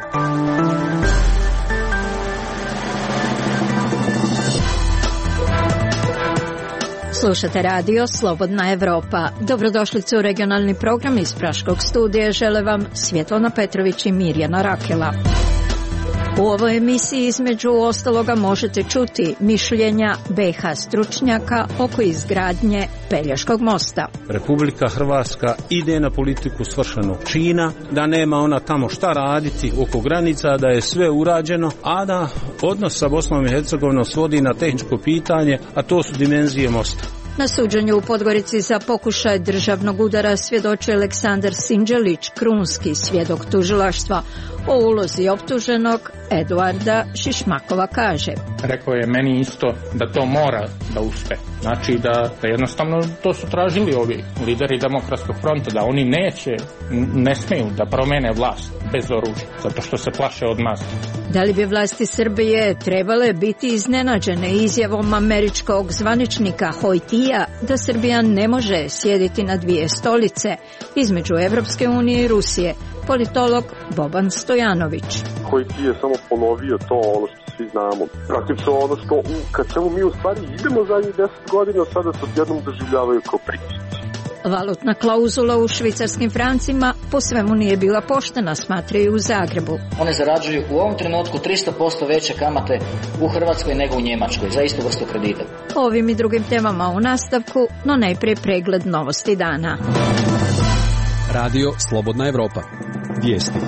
Slušate radio Slobodna Evropa. Dobrodošlicu u regionalni program iz Praškog studija. Žele vam Svjetlana Petrović i Mirjana Rakela. U ovoj emisiji između ostaloga možete čuti mišljenja BiH stručnjaka oko izgradnje Pelješkog mosta. Republika Hrvatska ide na politiku svršenog čina, da nema ona tamo šta raditi oko granica, da je sve urađeno, a da odnos sa Bosnom i Hercegovinom svodi na tehničko pitanje, a to su dimenzije mosta. Na suđenju u Podgorici za pokušaj državnog udara svjedoči Aleksandar Sinđelić, krunski svjedok tužilaštva. O ulozi optuženog Eduarda Šišmakova kaže: Rekao je meni isto da to mora da uspe. Znači da jednostavno to su tražili ovi lideri Demokratskog fronta, da oni ne smiju da promene vlast bez oružja, zato što se plaše od mazda. Da li bi vlasti Srbije trebale biti iznenađene izjavom američkog zvaničnika Hojtija da Srbija ne može sjediti na dvije stolice između Evropske unije i Rusije? Politolog Boban Stojanović. Hojti je samo ponovio to ono što svi znamo. Praktično ono što kad čemu mi u stvari idemo zadnjih 10 godina, sada se odjednom doživljavaju kao pritisci. Valutna klauzula u švicarskim francima po svemu nije bila poštena, smatraju u Zagrebu. One zarađuju u ovom trenutku 300% veće kamate u Hrvatskoj nego u Njemačkoj za istu vrstu kredita. Ovim i drugim temama u nastavku, no najprije pregled novosti dana. Radio Slobodna Evropa. Vijesti.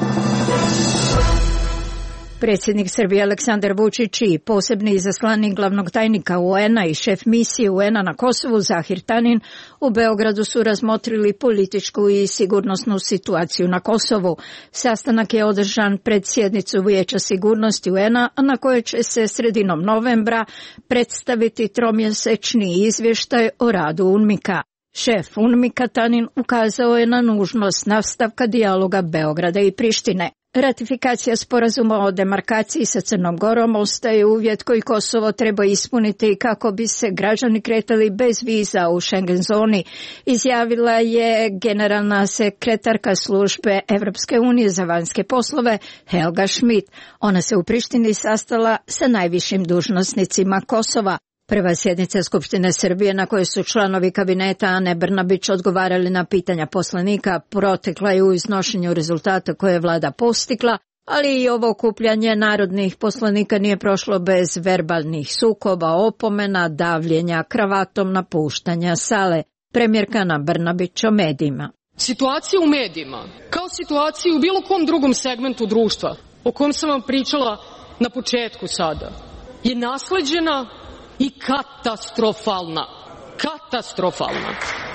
Predsjednik Srbije Aleksandar Vučić i posebni izaslanik glavnog tajnika UN-a i šef misije UN-a na Kosovu Zahir Tanin u Beogradu su razmotrili političku i sigurnosnu situaciju na Kosovu. Sastanak je održan pred sjednicu Vijeća sigurnosti UN-a, na kojoj će se sredinom novembra predstaviti tromjesečni izvještaj o radu UNMIK-a. Šef UNMIK-a Tanin ukazao je na nužnost nastavka dijaloga Beograda i Prištine. Ratifikacija sporazuma o demarkaciji sa Crnom Gorom ostaje uvjet koji Kosovo treba ispuniti kako bi se građani kretali bez viza u Schengen zoni, izjavila je generalna sekretarka službe Evropske unije za vanjske poslove Helga Schmidt. Ona se u Prištini sastala sa najvišim dužnosnicima Kosova. Prva sjednica Skupštine Srbije na kojoj su članovi kabineta Ane Brnabić odgovarali na pitanja poslanika protekla je u iznošenju rezultata koje je vlada postigla, ali i ovo okupljanje narodnih poslanika nije prošlo bez verbalnih sukoba, opomena, davljenja kravatom, napuštanja sale. Premijerka Ana Brnabić o medijima. Situacija u medijima, kao situacija u bilo kom drugom segmentu društva, o kojem sam vam pričala na početku sada, je nasleđena i katastrofalna. Katastrofalna.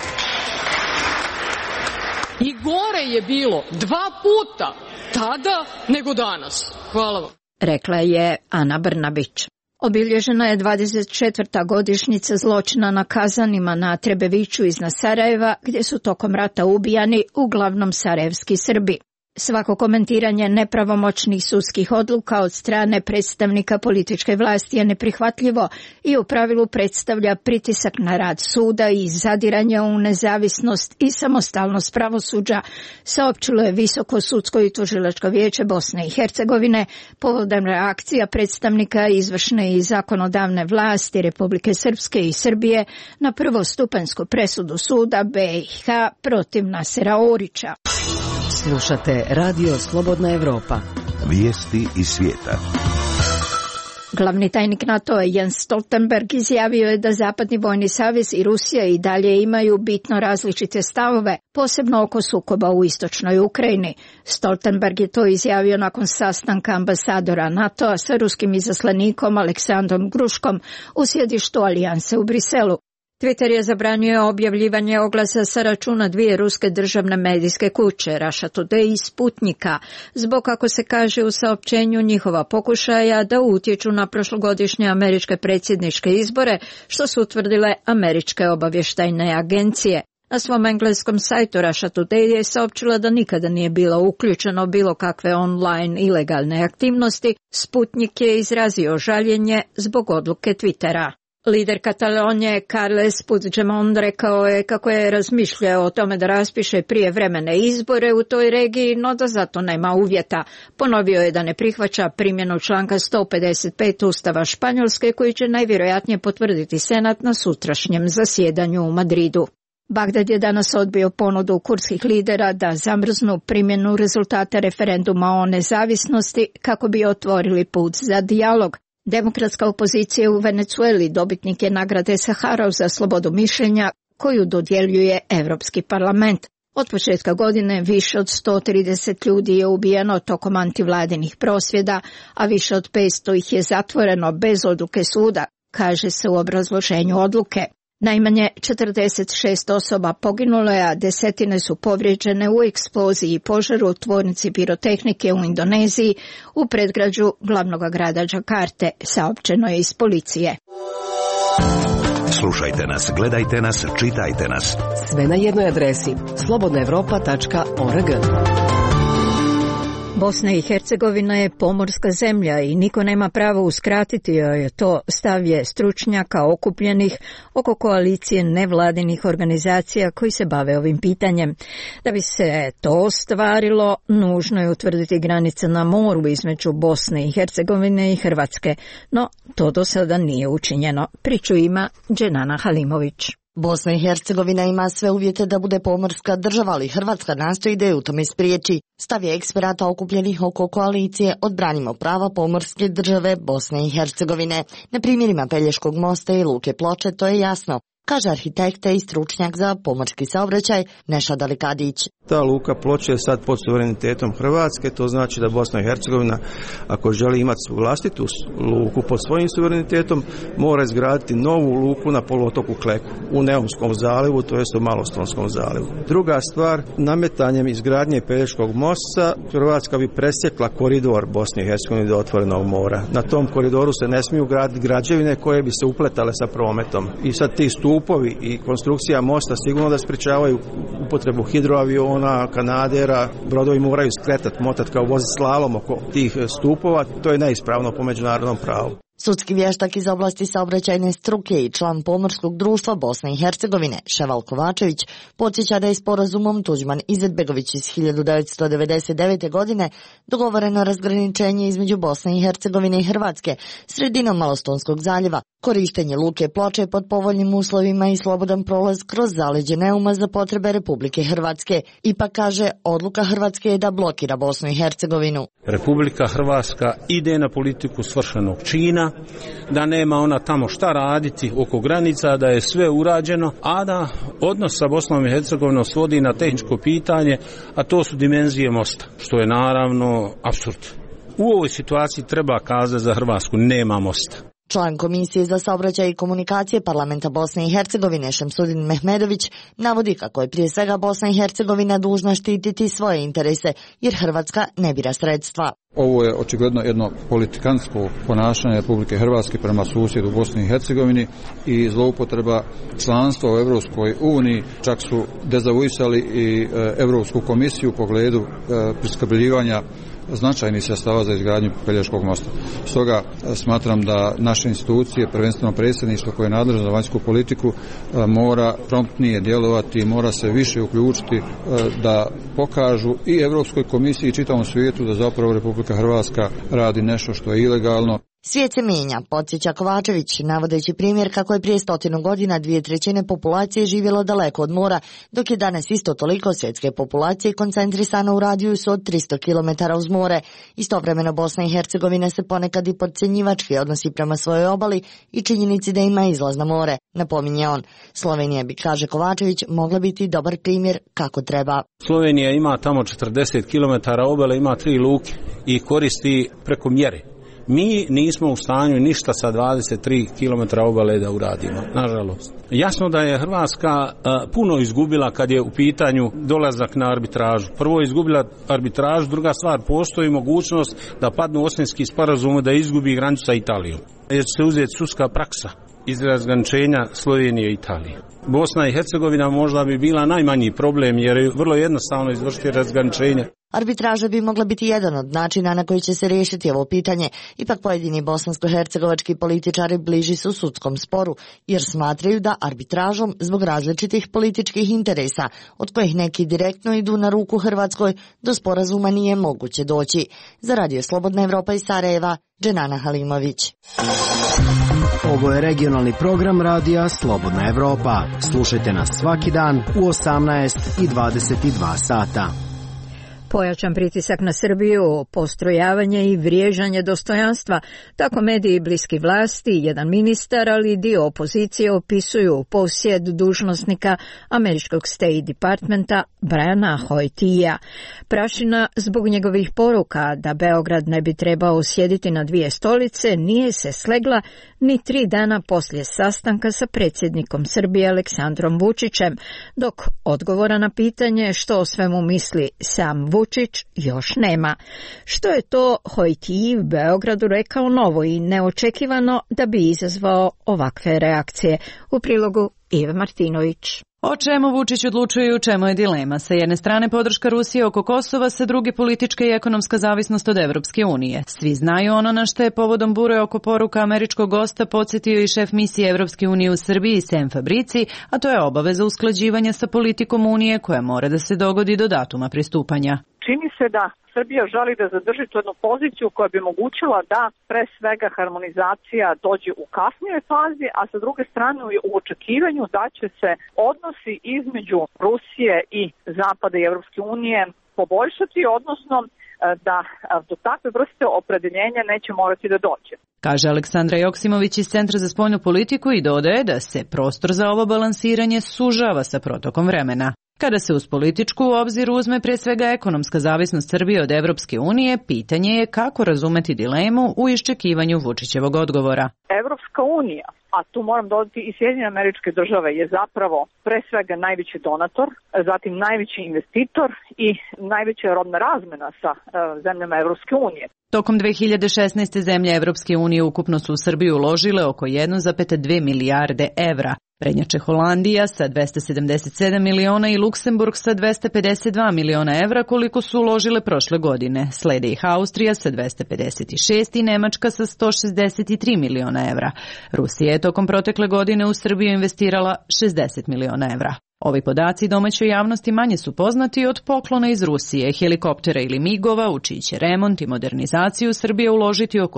I gore je bilo 2 puta tada nego danas. Hvala vam. Rekla je Ana Brnabić. Obilježena je 24. godišnjica zločina na Kazanima na Trebeviću iznad Sarajeva, gdje su tokom rata ubijani uglavnom sarajevski Srbi. Svako komentiranje nepravomoćnih sudskih odluka od strane predstavnika političke vlasti je neprihvatljivo i u pravilu predstavlja pritisak na rad suda i zadiranje u nezavisnost i samostalnost pravosuđa, saopćilo je Visoko sudsko i tužilačko vijeće Bosne i Hercegovine povodom reakcija predstavnika izvršne i zakonodavne vlasti Republike Srpske i Srbije na prvostupanjsku presudu suda BiH protiv Nasera Orića. Slušate Radio Slobodna Evropa. Vijesti iz svijeta. Glavni tajnik NATO-a Jens Stoltenberg izjavio je da Zapadni vojni savez i Rusija i dalje imaju bitno različite stavove, posebno oko sukoba u istočnoj Ukrajini. Stoltenberg je to izjavio nakon sastanka ambasadora NATO-a sa ruskim izaslanikom Aleksandrom Gruškom u sjedištu Alijanse u Briselu. Twitter je zabranio objavljivanje oglasa sa računa dvije ruske državne medijske kuće, Russia Today i Sputnika, zbog, kako se kaže u saopćenju, njihova pokušaja da utječu na prošlogodišnje američke predsjedničke izbore, što su utvrdile američke obavještajne agencije. Na svom engleskom sajtu Russia Today je saopćila da nikada nije bilo uključeno bilo kakve online ilegalne aktivnosti. Sputnik je izrazio žaljenje zbog odluke Twittera. Lider Katalonije Carles Puigdemont rekao je kako je razmišljao o tome da raspiše prijevremene izbore u toj regiji, no da zato nema uvjeta. Ponovio je da ne prihvaća primjenu članka 155 Ustava Španjolske koji će najvjerojatnije potvrditi Senat na sutrašnjem zasjedanju u Madridu. Bagdad je danas odbio ponudu kurdskih lidera da zamrznu primjenu rezultata referenduma o nezavisnosti kako bi otvorili put za dijalog. Demokratska opozicija u Venezueli dobitnik je nagrade Saharov za slobodu mišljenja koju dodjeljuje Europski parlament. Od početka godine više od 130 ljudi je ubijeno tokom antivladinih prosvjeda, a više od 500 ih je zatvoreno bez odluke suda, kaže se u obrazloženju odluke. Najmanje 46 osoba poginulo je, a desetine su povrijeđene u eksploziji i požaru u tvornici pirotehnike u Indoneziji u predgrađu glavnog grada Džakarte, saopćeno je iz policije. Slušajte nas, gledajte nas, čitajte nas. Sve na jednoj adresi slobodnaevropa.org. Bosna i Hercegovina je pomorska zemlja i niko nema pravo uskratiti joj je to, stav je stručnjaka okupljenih oko koalicije nevladinih organizacija koji se bave ovim pitanjem. Da bi se to ostvarilo, nužno je utvrditi granice na moru između Bosne i Hercegovine i Hrvatske, no to do sada nije učinjeno. Priču ima Dženana Halimović. Bosna i Hercegovina ima sve uvjete da bude pomorska država, ali Hrvatska nastoji da je u tome spriječi. Stav je eksperata okupljenih oko koalicije Odbranimo prava pomorske države Bosne i Hercegovine. Na primjerima Pelješkog mosta i Luke Ploče to je jasno, kaže arhitekta i stručnjak za pomorski saobraćaj Nešad Alikadić. Ta luka Ploče je sad pod suverenitetom Hrvatske, to znači da Bosna i Hercegovina, ako želi imati vlastitu luku pod svojim suverenitetom, mora izgraditi novu luku na poluotoku Kleku, u Neumskom zalivu, to jest u Malostonskom zalivu. Druga stvar, nametanjem izgradnje Pelješkog mosta, Hrvatska bi presjekla koridor Bosne i Hercegovine do otvorenog mora. Na tom koridoru se ne smiju graditi građevine koje bi se upletale sa prometom. I sad ti stupovi i konstrukcija mosta sigurno da sprečavaju upotrebu hidroaviona, kanadera, brodovi moraju skretati, motati kao voziti slalom oko tih stupova, to je neispravno po međunarodnom pravu. Sudski vještak iz oblasti saobraćajne struke i član pomorskog društva Bosne i Hercegovine, Ševal Kovačević, podsjeća da je sporazumom Tuđman-Izetbegović iz 1999. godine dogovoreno razgraničenje između Bosne i Hercegovine i Hrvatske sredinom Malostonskog zaljeva, korištenje luke Ploče pod povoljnim uslovima i slobodan prolaz kroz zaleđe Neuma za potrebe Republike Hrvatske. Ipak kaže, odluka Hrvatske je da blokira Bosnu i Hercegovinu. Republika Hrvatska ide na politiku svršenog čina, da nema ona tamo šta raditi oko granica, da je sve urađeno, a da odnos sa Bosnom i Hercegovinom svodi na tehničko pitanje, a to su dimenzije mosta, što je naravno apsurd. U ovoj situaciji treba kazati za Hrvatsku nema mosta. Član Komisije za saobraćaj i komunikacije Parlamenta Bosne i Hercegovine Šemsudin Mehmedović navodi kako je prije svega Bosna i Hercegovina dužna štititi svoje interese, jer Hrvatska ne bira sredstva. Ovo je očigledno jedno politikantsko ponašanje Republike Hrvatske prema susjedu Bosni i Hercegovini i zloupotreba članstva u Europskoj uniji. Čak su dezavuisali i Europsku komisiju u pogledu priskrbljivanja značajnih sredstava za izgradnju Pelješkog mosta. Stoga smatram da naše institucije, prvenstveno predsjedništvo koje je nadležno za vanjsku politiku, mora promptnije djelovati, mora se više uključiti da pokažu i Europskoj komisiji i čitavom svijetu da zapravo Republika Hrvatska radi nešto što je ilegalno. Svijet se mijenja, podsjeća Kovačević, navodeći primjer kako je prije 100 godina 2/3 populacije živjelo daleko od mora, dok je danas isto toliko svjetske populacije koncentrisano u radijusu od 300 km uz more. Istovremeno Bosna i Hercegovina se ponekad i podcjenjivački odnosi prema svojoj obali i činjenici da ima izlaz na more, napominje on. Slovenija bi, kaže Kovačević, mogla biti dobar primjer kako treba. Slovenija ima tamo 40 km obale, ima 3 luke i koristi preko mjere. Mi nismo u stanju ništa sa 23 km obale da uradimo, nažalost. Jasno da je Hrvatska puno izgubila kad je u pitanju dolazak na arbitražu. Prvo je izgubila arbitražu, druga stvar, postoji mogućnost da padnu Osenski sporazum da izgubi granicu sa Italijom. Jer će se uzeti sudska praksa iz razgraničenja Slovenije i Italije. Bosna i Hercegovina možda bi bila najmanji problem jer je vrlo jednostavno izvršiti razgraničenje. Arbitraža bi mogla biti jedan od načina na koji će se riješiti ovo pitanje, ipak pojedini bosansko-hercegovački političari bliži su sudskom sporu, jer smatraju da arbitražom zbog različitih političkih interesa, od kojih neki direktno idu na ruku Hrvatskoj, do sporazuma nije moguće doći. Za Radio Slobodna Evropa iz Sarajeva, Dženana Halimović. Ovo je regionalni program Radija Slobodna Evropa. Slušajte nas svaki dan u 18 i 22 sata. Pojačan pritisak na Srbiju, postrojavanje i vrijeđanje dostojanstva, tako mediji bliski vlasti, jedan ministar, ali i dio opozicije opisuju posjed dužnosnika američkog State Departmenta Briana Hoytija. Prašina zbog njegovih poruka da Beograd ne bi trebao sjediti na dvije stolice nije se slegla ni 3 dana poslije sastanka sa predsjednikom Srbije Aleksandrom Vučićem, dok odgovora na pitanje što o svemu misli sam Vučić još nema. Što je to Hoytiji u Beogradu rekao novo i neočekivano da bi izazvao ovakve reakcije? U prilogu Ive Martinović. O čemu Vučić odlučuje i u čemu je dilema? Sa jedne strane podrška Rusije oko Kosova, sa druge politička i ekonomska zavisnost od Evropske unije. Svi znaju ono na što je povodom bure oko poruka američkog gosta podsjetio i šef misije Evropske unije u Srbiji Sam Fabrici, a to je obaveza usklađivanja sa politikom Unije koja mora da se dogodi do datuma pristupanja. Čini se da Srbija želi da zadrži tu jednu poziciju koja bi omogućila da pre svega harmonizacija dođe u kasnijoj fazi, a sa druge strane u očekivanju da će se odnosi između Rusije i Zapada i Evropske unije poboljšati, odnosno da do takve vrste opredeljenja neće morati da dođe. Kaže Aleksandra Joksimović iz Centra za spoljnu politiku i dodaje da se prostor za ovo balansiranje sužava sa protokom vremena. Kada se uz političku u obzir uzme pre svega ekonomska zavisnost Srbije od Evropske unije, pitanje je kako razumeti dilemu u iščekivanju Vučićevog odgovora. Evropska unija, a tu moram dodati i Sjedinjene Američke Države, je zapravo pre svega najveći donator, zatim najveći investitor i najveća robna razmena sa zemljama Evropske unije. Tokom 2016. zemlje Evropske unije ukupno su u Srbiju uložile oko 1,2 milijarde evra. Prednjače Holandija sa 277 miliona i Luksemburg sa 252 miliona evra koliko su uložile prošle godine. Slede ih Austrija sa 256 i Nemačka sa 163 miliona evra. Rusija je tokom protekle godine u Srbiju investirala 60 miliona evra. Ovi podaci domaćoj javnosti manje su poznati od poklona iz Rusije, helikoptera ili migova, u čiji će remont i modernizaciju Srbija uložiti oko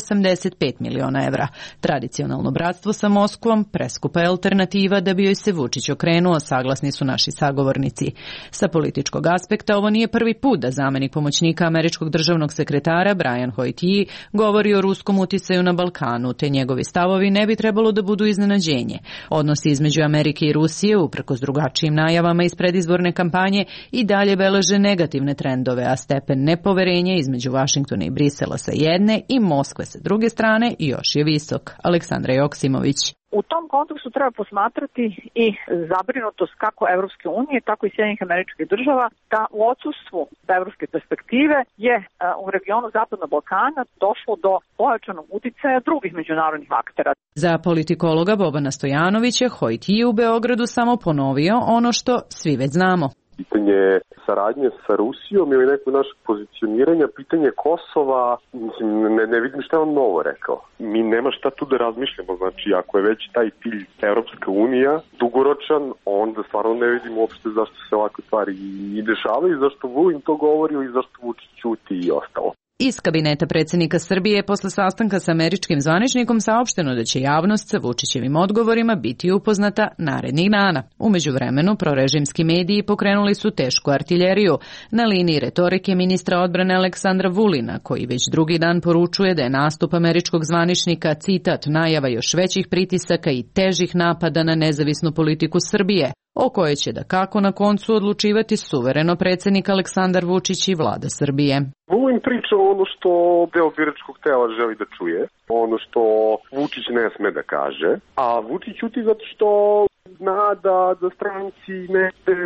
185 miliona evra. Tradicionalno bratstvo sa Moskvom preskupa je alternativa da bi joj se Vučić okrenuo, saglasni su naši sagovornici. Sa političkog aspekta ovo nije prvi put da zamenik pomoćnika američkog državnog sekretara Brian Hoytiji govori o ruskom uticaju na Balkanu, te njegovi stavovi ne bi trebalo da budu iznenađenje. Odnosi između Amerike i Rusije, uprkos drugačijim najavama iz predizborne kampanje, i dalje beleže negativne trendove, a stepen nepoverenja između Vašingtona i Brisela sa jedne i Moskve sa druge strane još je visok. Aleksandra Joksimović. U tom kontekstu treba posmatrati i zabrinutost kako Evropske unije, tako i Sjedinjenih Američkih Država, da u odsustvu evropske perspektive je u regionu Zapadnog Balkana došlo do pojačanog uticaja drugih međunarodnih aktera. Za politikologa Bobana Stojanovića, Hoytiji u Beogradu samo ponovio ono što svi već znamo. Pitanje saradnje sa Rusijom ili nekog našeg pozicioniranja, pitanje Kosova, mislim, ne vidim šta je on novo rekao. Mi nema šta tu da razmišljamo, znači ako je već taj cilj Evropska unija dugoročan, onda stvarno ne vidim uopšte zašto se ovakve stvari i dešavaju, zašto Vulin to govori ili zašto Vučić ćuti i ostalo. Iz kabineta predsjednika Srbije posle sastanka sa američkim zvaničnikom saopšteno da će javnost sa Vučićevim odgovorima biti upoznata narednih dana. U međuvremenu prorežimski mediji pokrenuli su tešku artiljeriju na liniji retorike ministra odbrane Aleksandra Vulina, koji već drugi dan poručuje da je nastup američkog zvaničnika, citat, najava još većih pritisaka i težih napada na nezavisnu politiku Srbije, o kojoj će da kako na koncu odlučivati suvereno predsjednik Aleksandar Vučić i vlada Srbije. Vulin priča ono što deo biračkog tela želi da čuje, ono što Vučić ne sme da kaže, a Vučić ćuti zato što zna da stranci ne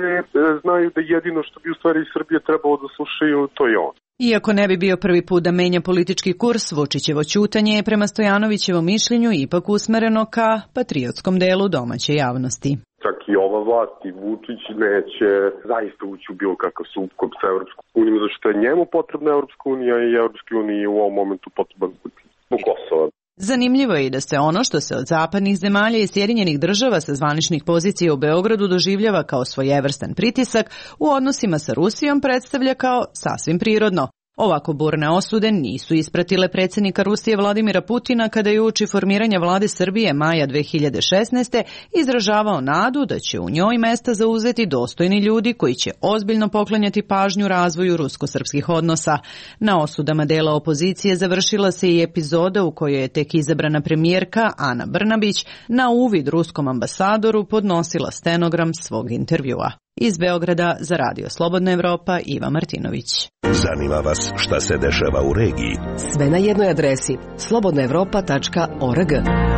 znaju da jedino što bi u stvari Srbije trebalo da slušaju, to je on. Iako ne bi bio prvi put da menja politički kurs, Vučićevo ćutanje je prema Stojanovićevom mišljenju ipak usmereno ka patriotskom delu domaće javnosti. čak i ova vlast i Vučić neće zaista ući u bilo kakav sukob sa Evropskom unijom, zato što je njemu potrebna Evropska unija i Evropskoj uniji u ovom momentu potreban zbog Kosova. Zanimljivo je i da se ono što se od zapadnih zemalja i Sjedinjenih država sa zvaničnih pozicija u Beogradu doživljava kao svojevrstan pritisak, u odnosima sa Rusijom predstavlja kao sasvim prirodno. Ovako burne osude nisu ispratile predsjednika Rusije Vladimira Putina kada je uoči formiranja vlade Srbije maja 2016. izražavao nadu da će u njoj mesta zauzeti dostojni ljudi koji će ozbiljno poklanjati pažnju razvoju rusko-srpskih odnosa. Na osudama dela opozicije završila se i epizoda u kojoj je tek izabrana premijerka Ana Brnabić na uvid ruskom ambasadoru podnosila stenogram svog intervjua. Iz Beograda za Radio Slobodna Evropa, Iva Martinović. Zanima vas šta se dešava u regiji? Sve na jednoj adresi slobodnaevropa.org.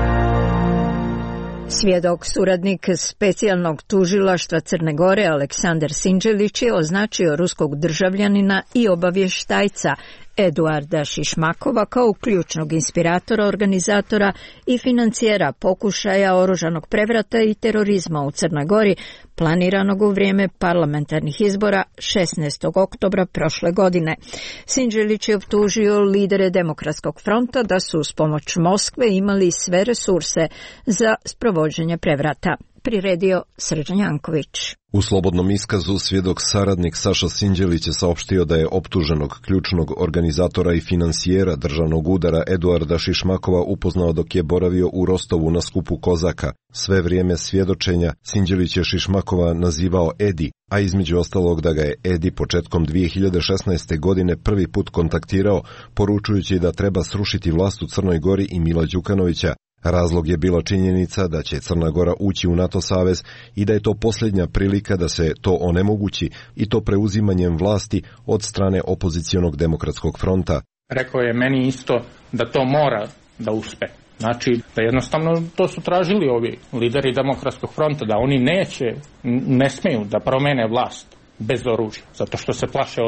Svjedok, suradnik specijalnog tužilaštva Crne Gore Aleksandar Sinđelić je označio ruskog državljanina i obavještajca Eduarda Šišmakova kao ključnog inspiratora, organizatora i financijera pokušaja oružanog prevrata i terorizma u Crnoj Gori, planiranog u vrijeme parlamentarnih izbora 16. oktobra prošle godine. Sinđelić je optužio lidere Demokratskog fronta da su uz pomoć Moskve imali sve resurse za sprovođenje prevrata. Priredio Srđan Janković. U slobodnom iskazu svjedok saradnik Saša Sinđelić je saopštio da je optuženog ključnog organizatora i finansijera državnog udara Eduarda Šišmakova upoznao dok je boravio u Rostovu na skupu Kozaka. Sve vrijeme svjedočenja Sinđelić je Šišmakova nazivao Edi, a između ostalog da ga je Edi početkom 2016. godine prvi put kontaktirao, poručujući da treba srušiti vlast u Crnoj Gori i Mila Đukanovića. Razlog je bila činjenica da će Crna Gora ući u NATO savez i da je to posljednja prilika da se to onemogući, i to preuzimanjem vlasti od strane opozicionog Demokratskog fronta. Rekao je meni isto da to mora da uspe. Znači da jednostavno to su tražili ovi lideri Demokratskog fronta, da oni ne smiju da promene vlast bez oružja, zato što se plaše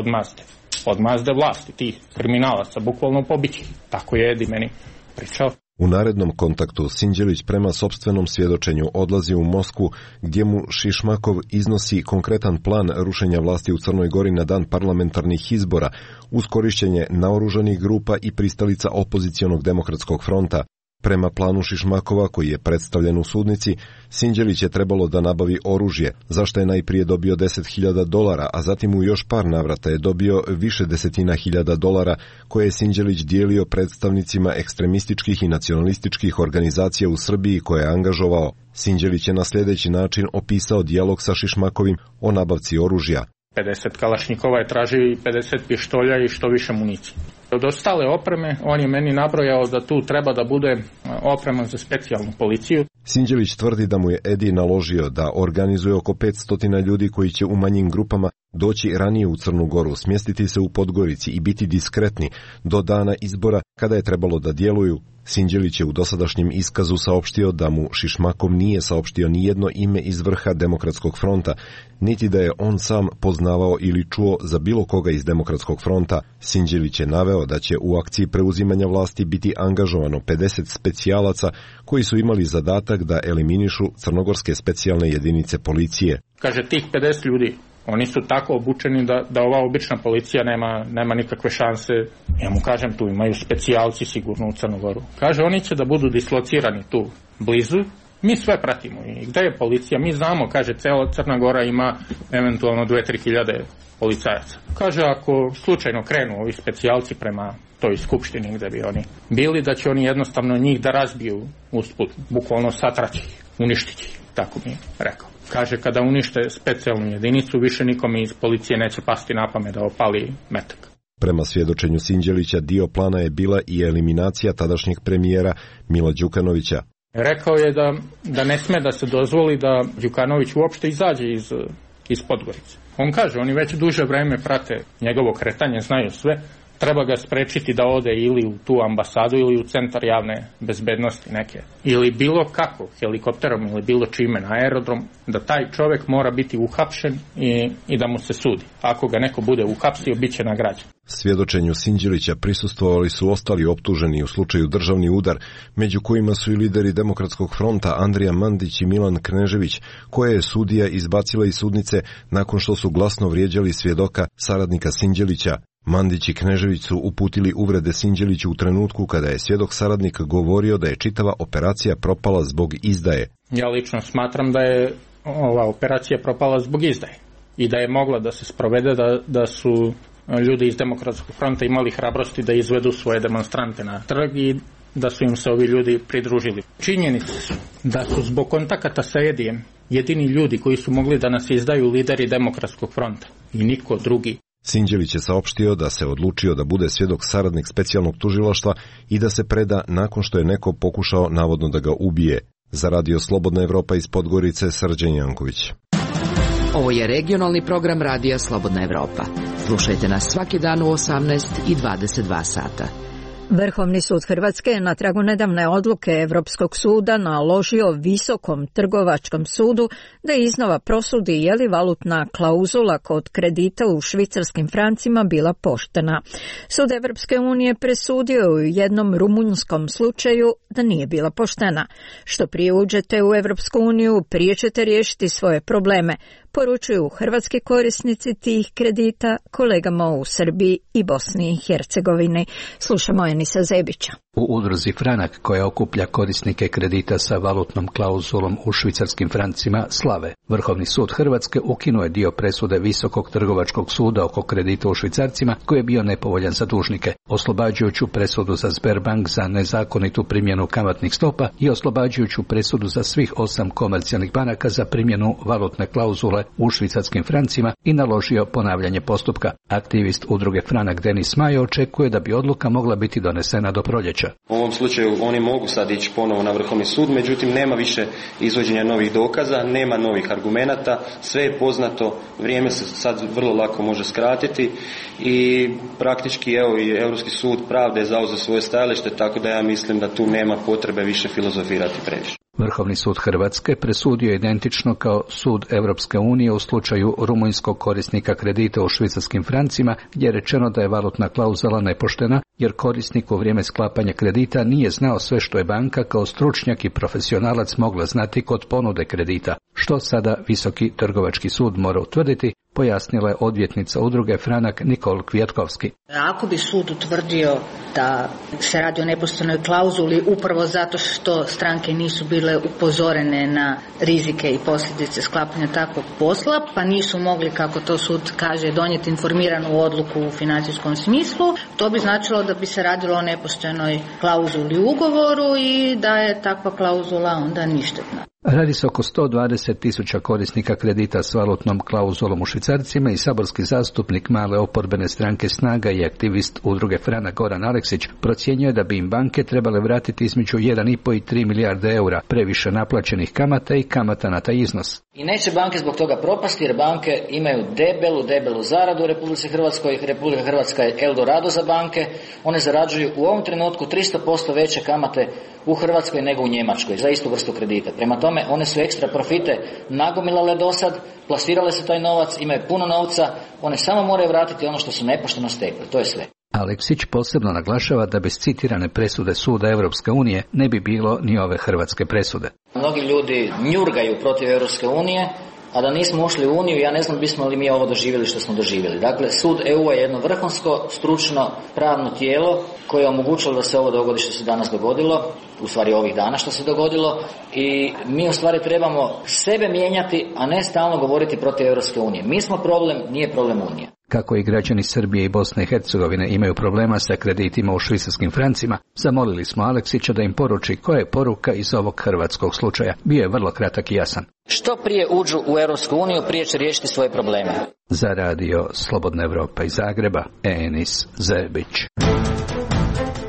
od mazde vlasti, tih kriminalaca, bukvalno pobići. Tako je Edi meni pričao. U narednom kontaktu Sinđelić prema sopstvenom svjedočenju odlazi u Moskvu, gdje mu Šišmakov iznosi konkretan plan rušenja vlasti u Crnoj Gori na dan parlamentarnih izbora uz korištenje naoružanih grupa i pristalica opozicionog Demokratskog fronta. Prema planu Šišmakova, koji je predstavljen u sudnici, Sinđelić je trebalo da nabavi oružje, za što je najprije dobio $10.000, a zatim u još par navrata je dobio više desetina hiljada dolara, koje je Sinđelić dijelio predstavnicima ekstremističkih i nacionalističkih organizacija u Srbiji koje je angažovao. Sinđelić je na sljedeći način opisao dijalog sa Šišmakovim o nabavci oružja. 50 kalašnjikova je tražio i 50 pištolja i što više municije. Od ostale opreme, on je meni nabrojao da tu treba da bude oprema za specijalnu policiju. Sinđelić tvrdi da mu je Edi naložio da organizuje oko 500 ljudi koji će u manjim grupama doći ranije u Crnu Goru, smjestiti se u Podgorici i biti diskretni do dana izbora kada je trebalo da djeluju. Sinđelić je u dosadašnjem iskazu saopštio da mu Šišmakov nije saopštio ni jedno ime iz vrha Demokratskog fronta, niti da je on sam poznavao ili čuo za bilo koga iz Demokratskog fronta. Sinđelić je naveo da će u akciji preuzimanja vlasti biti angažovano 50 specijalaca koji su imali zadatak da eliminišu crnogorske specijalne jedinice policije. Kaže, tih 50 ljudi, oni su tako obučeni da ova obična policija nema nikakve šanse. Ja mu kažem, tu imaju specijalci sigurno u Crnogoru. Kaže, oni će da budu dislocirani tu blizu. Mi sve pratimo. I gde je policija? Mi znamo, kaže, cela Crna Gora ima eventualno 2-3 hiljade policajaca. Kaže, ako slučajno krenu ovi specijalci prema toj skupštini gde bi oni bili, da će oni jednostavno njih da razbiju usput, bukvalno satraći ih, uništiti ih, tako mi je rekao. Kaže, kada unište specijalnu jedinicu, više nikome iz policije neće pasti na pamet da opali metak. Prema svjedočenju Sinđelića, dio plana je bila i eliminacija tadašnjeg premijera Mila Đukanovića. Rekao je da ne sme da se dozvoli da Đukanović uopšte izađe iz Podgorice. On kaže, oni već duže vreme prate njegovo kretanje, znaju sve. treba ga sprečiti da ode ili u tu ambasadu ili u centar javne bezbednosti neke. Ili bilo kako, helikopterom ili bilo čime na aerodrom, da taj čovjek mora biti uhapšen i da mu se sudi. Ako ga neko bude uhapsio, bit će nagrađen. Svjedočenju Sinđelića prisustvovali su ostali optuženi u slučaju državni udar, među kojima su i lideri Demokratskog fronta Andrija Mandić i Milan Knežević, koje je sudija izbacila iz sudnice nakon što su glasno vrijeđali svjedoka, saradnika Sinđelića. Mandić i Knežević su uputili uvrede Sinđeliću u trenutku kada je svjedok saradnik govorio da je čitava operacija propala zbog izdaje. Ja lično smatram da je ova operacija propala zbog izdaje i da je mogla da se sprovede da su ljudi iz Demokratskog fronta imali hrabrosti da izvedu svoje demonstrante na trg i da su im se ovi ljudi pridružili. Činjenice su da su zbog kontakata sa Edijem jedini ljudi koji su mogli da nas izdaju lideri Demokratskog fronta i niko drugi. Sinđelić je saopštio da se odlučio da bude svjedok saradnik specijalnog tužilaštva i da se preda nakon što je neko pokušao navodno da ga ubije. Za Radio Slobodna Evropa iz Podgorice, Srđan Janković. Ovo je regionalni program Radija Slobodna Evropa. Slušajte nas svaki dan u 18 i 22 sata. Vrhovni sud Hrvatske je na tragu nedavne odluke Evropskog suda naložio Visokom trgovačkom sudu da iznova prosudi je li valutna klauzula kod kredita u švicarskim francima bila poštena. Sud Evropske unije presudio u jednom rumunjskom slučaju da nije bila poštena. Što prije uđete u Evropsku uniju, prije ćete riješiti svoje probleme, poručuju hrvatski korisnici tih kredita kolegama u Srbiji i Bosni i Hercegovini. Slušamo Enisa Zebića. U udruzi Franak, koja okuplja korisnike kredita sa valutnom klauzulom u švicarskim francima, slave. Vrhovni sud Hrvatske ukinuo je dio presude Visokog trgovačkog suda oko kredita u švicarcima koji je bio nepovoljan za dužnike, oslobađajuću presudu za Sberbank za nezakonitu primjenu kamatnih stopa i oslobađajuću presudu za svih 8 komercijalnih banaka za primjenu valutne klauzule u švicarskim francima i naložio ponavljanje postupka. Aktivist udruge Franak Denis Majo očekuje da bi odluka mogla biti donesena do proljeća. U ovom slučaju oni mogu sad ići ponovo na Vrhovni sud, međutim nema više izvođenja novih dokaza, nema novih argumenata, sve je poznato, vrijeme se sad vrlo lako može skratiti i praktički i Europski sud pravde je zauzeo svoje stajalište, tako da ja mislim da tu nema potrebe više filozofirati previše. Vrhovni sud Hrvatske presudio identično kao sud Europske unije u slučaju rumunjskog korisnika kredita u švicarskim francima, gdje je rečeno da je valutna klauzula nepoštena, jer korisnik u vrijeme sklapanja kredita nije znao sve što je banka kao stručnjak i profesionalac mogla znati kod ponude kredita. Što sada Visoki trgovački sud mora utvrditi, pojasnila je odvjetnica udruge Franak Nikol Kvjetkovski. Ako bi sud utvrdio da se radi o nepoštenoj klauzuli upravo zato što stranke nisu bile upozorene na rizike i posljedice sklapanja takvog posla, pa nisu mogli, kako to sud kaže, donijeti informiranu odluku u financijskom smislu, to bi značilo da bi se radilo o nepoštenoj klauzuli u ugovoru i da je takva klauzula onda ništetna. Radi se oko 120.000 korisnika kredita s valutnom klauzulom u švicarcima i saborski zastupnik male oporbene stranke Snaga i aktivist udruge Franak Goran Aleksić procjenjuje da bi im banke trebale vratiti između 1,5 i 3 milijarde eura previše naplaćenih kamata i kamata na taj iznos. I neće banke zbog toga propasti jer banke imaju debelu zaradu u Republici Hrvatskoj. Republika Hrvatska je Eldorado za banke. One zarađuju u ovom trenutku 300% veće kamate u Hrvatskoj nego u Njemačkoj za istu vrstu kredita. Prema tome, one su ekstra profite nagomilale do sad, plasirale su taj novac, imaju puno novca, one samo moraju vratiti ono što su nepošteno stekli. To je sve. Aleksić posebno naglašava da bez citirane presude Suda Europske unije ne bi bilo ni ove hrvatske presude. Mnogi ljudi njurgaju protiv Europske unije, a da nismo ušli u Uniju, ja ne znam bismo li mi ovo doživjeli što smo doživjeli. Dakle, Sud EU je jedno vrhunsko, stručno, pravno tijelo koje je omogućilo da se ovo dogodi što se danas dogodilo, u stvari ovih dana što se dogodilo, i mi u stvari trebamo sebe mijenjati, a ne stalno govoriti protiv Europske unije. Mi smo problem, nije problem Unije. Kako i građani Srbije i Bosne i Hercegovine imaju problema sa kreditima u švicarskim francima, zamolili smo Aleksića da im poruči koja je poruka iz ovog hrvatskog slučaja. Bio je vrlo kratak i jasan. Što prije uđu u Europsku uniju, prije će riješiti svoje probleme. Za Radio Slobodna Evropa iz Zagreba, Enis Zebić.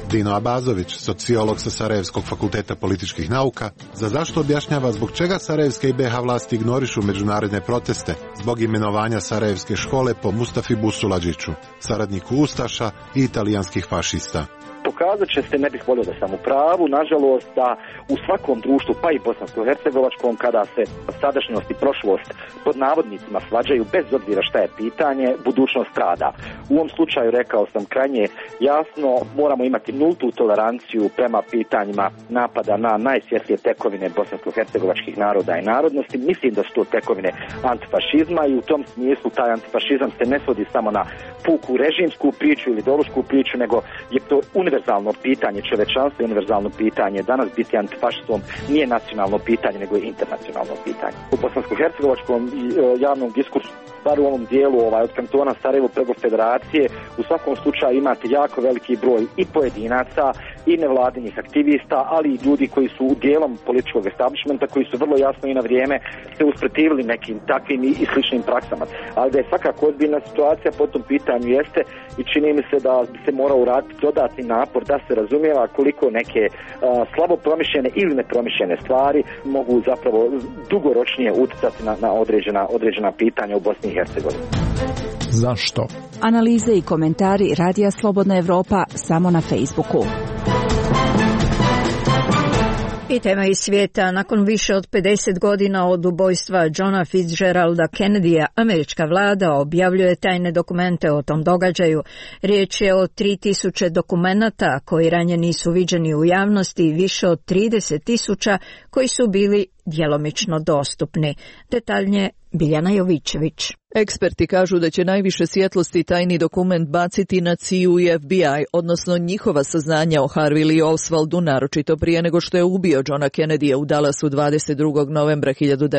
Dino Abazović, sociolog sa Sarajevskog fakulteta političkih nauka, za zašto objašnjava zbog čega sarajevske i BiH vlasti ignorišu međunarodne proteste zbog imenovanja Sarajevske škole po Mustafi Busuladžiću, saradniku ustaša i italijanskih fašista. Pokazat će se, ne bih volio da sam u pravu, nažalost, da u svakom društvu, pa i bosansko-hercegovačkom, kada se sadašnjost i prošlost pod navodnicima svađaju, bez obzira šta je pitanje, budućnost strada. U ovom slučaju, rekao sam krajnje jasno, moramo imati nultu toleranciju prema pitanjima napada na najsvjetlije tekovine bosansko-hercegovačkih naroda i narodnosti. Mislim da su to tekovine antifašizma i u tom smislu taj antifašizam se ne svodi samo na puku režimsku priču ili ideološku priču, nego je to univerzalno pitanje čovečanstva i univerzalno pitanje. Danas biti antifašistom nije nacionalno pitanje, nego je internacionalno pitanje. U bosansko-hercegovačkom javnom diskursu, bar u ovom dijelu od kantona Sarajevo preko federacije, u svakom slučaju imate jako veliki broj i pojedinaca i nevladinih aktivista, ali i ljudi koji su dijelom političkog establishmenta, koji su vrlo jasno i na vrijeme se usprotivili nekim takvim i sličnim praksama. Ali da je svakako ozbiljna situacija po tom pitanju jeste i čini mi se da bi se morao uraditi dodatni napor da se razumijeva koliko neke slabo promišljene ili nepromišljene stvari mogu zapravo dugoročnije utjecati na određena pitanja u Bosni i Hercegovini. Zašto? Analize i komentari Radija Slobodna Evropa samo na Facebooku. I tema iz svijeta. Nakon više od 50 godina od ubojstva Johna Fitzgeralda Kennedyja, američka vlada objavljuje tajne dokumente o tom događaju. Riječ je o 3000 dokumenata koji ranije nisu viđeni u javnosti i više od 30.000 koji su bili djelomično dostupni. Detaljnije Biljana Jovićević. Eksperti kažu da će najviše svjetlosti tajni dokument baciti na CIA i FBI, odnosno njihova saznanja o Harvey Lee Oswaldu, naročito prije nego što je ubio Johna Kennedyja u Dallasu 22. novembra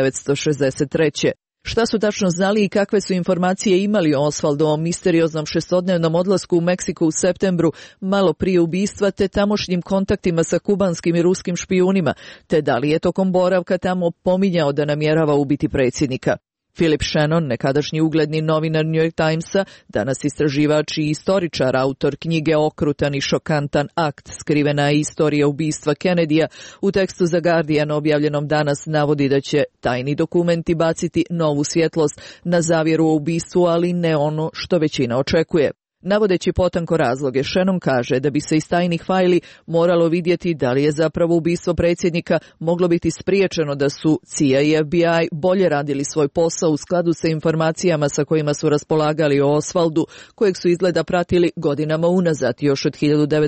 1963. Šta su tačno znali i kakve su informacije imali o Oswaldovom misterioznom šestodnevnom odlasku u Meksiko u septembru, malo prije ubistva, te tamošnjim kontaktima sa kubanskim i ruskim špijunima, te da li je tokom boravka tamo pominjao da namjerava ubiti predsjednika. Philip Shannon, nekadašnji ugledni novinar New York Timesa, danas istraživač i istoričar, autor knjige Okrutan i šokantan akt, skrivena je istorija ubistva Kennedyja, u tekstu za Guardian objavljenom danas navodi da će tajni dokumenti baciti novu svjetlost na zavjeru o ubistvu, ali ne ono što većina očekuje. Navodeći potanko razloge, Shannon kaže da bi se iz tajnih fajli moralo vidjeti da li je zapravo ubistvo predsjednika moglo biti spriječeno da su CIA i FBI bolje radili svoj posao u skladu sa informacijama sa kojima su raspolagali o Oswaldu, kojeg su izgleda pratili godinama unazad, još od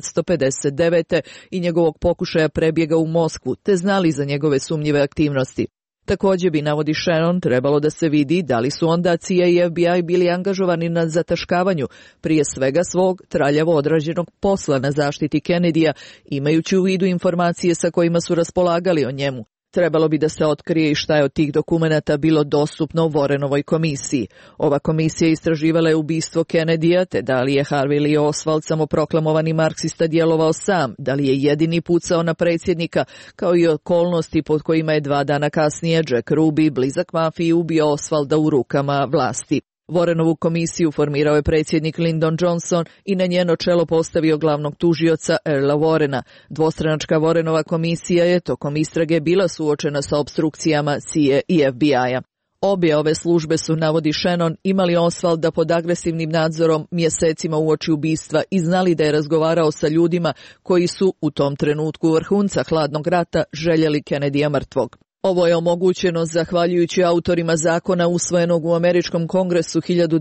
1959. i njegovog pokušaja prebjega u Moskvu, te znali za njegove sumnjive aktivnosti. Također bi, navodi Shannon, trebalo da se vidi da li su onda CIA i FBI bili angažovani na zataškavanju prije svega svog traljavo odrađenog posla na zaštiti Kennedyja, imajući u vidu informacije sa kojima su raspolagali o njemu. Trebalo bi da se otkrije i šta je od tih dokumenata bilo dostupno Warrenovoj komisiji. Ova komisija istraživala je ubistvo Kennedyja, te da li je Harvey Lee Oswald, samoproklamovani marksista, djelovao sam, da li je jedini pucao na predsjednika, kao i okolnosti pod kojima je 2 dana kasnije Jack Ruby, blizak mafiji, ubio Oswalda u rukama vlasti. Warrenovu komisiju formirao je predsjednik Lyndon Johnson i na njeno čelo postavio glavnog tužioca Earla Warrena. Dvostranačka Warrenova komisija je tokom istrage bila suočena sa opstrukcijama CIA i FBI-a. Obje ove službe su, navodi Shannon, imali Oswalda pod agresivnim nadzorom mjesecima uoči ubistva i znali da je razgovarao sa ljudima koji su u tom trenutku vrhunca hladnog rata željeli Kennedyja mrtvog. Ovo je omogućeno zahvaljujući autorima zakona usvojenog u Američkom kongresu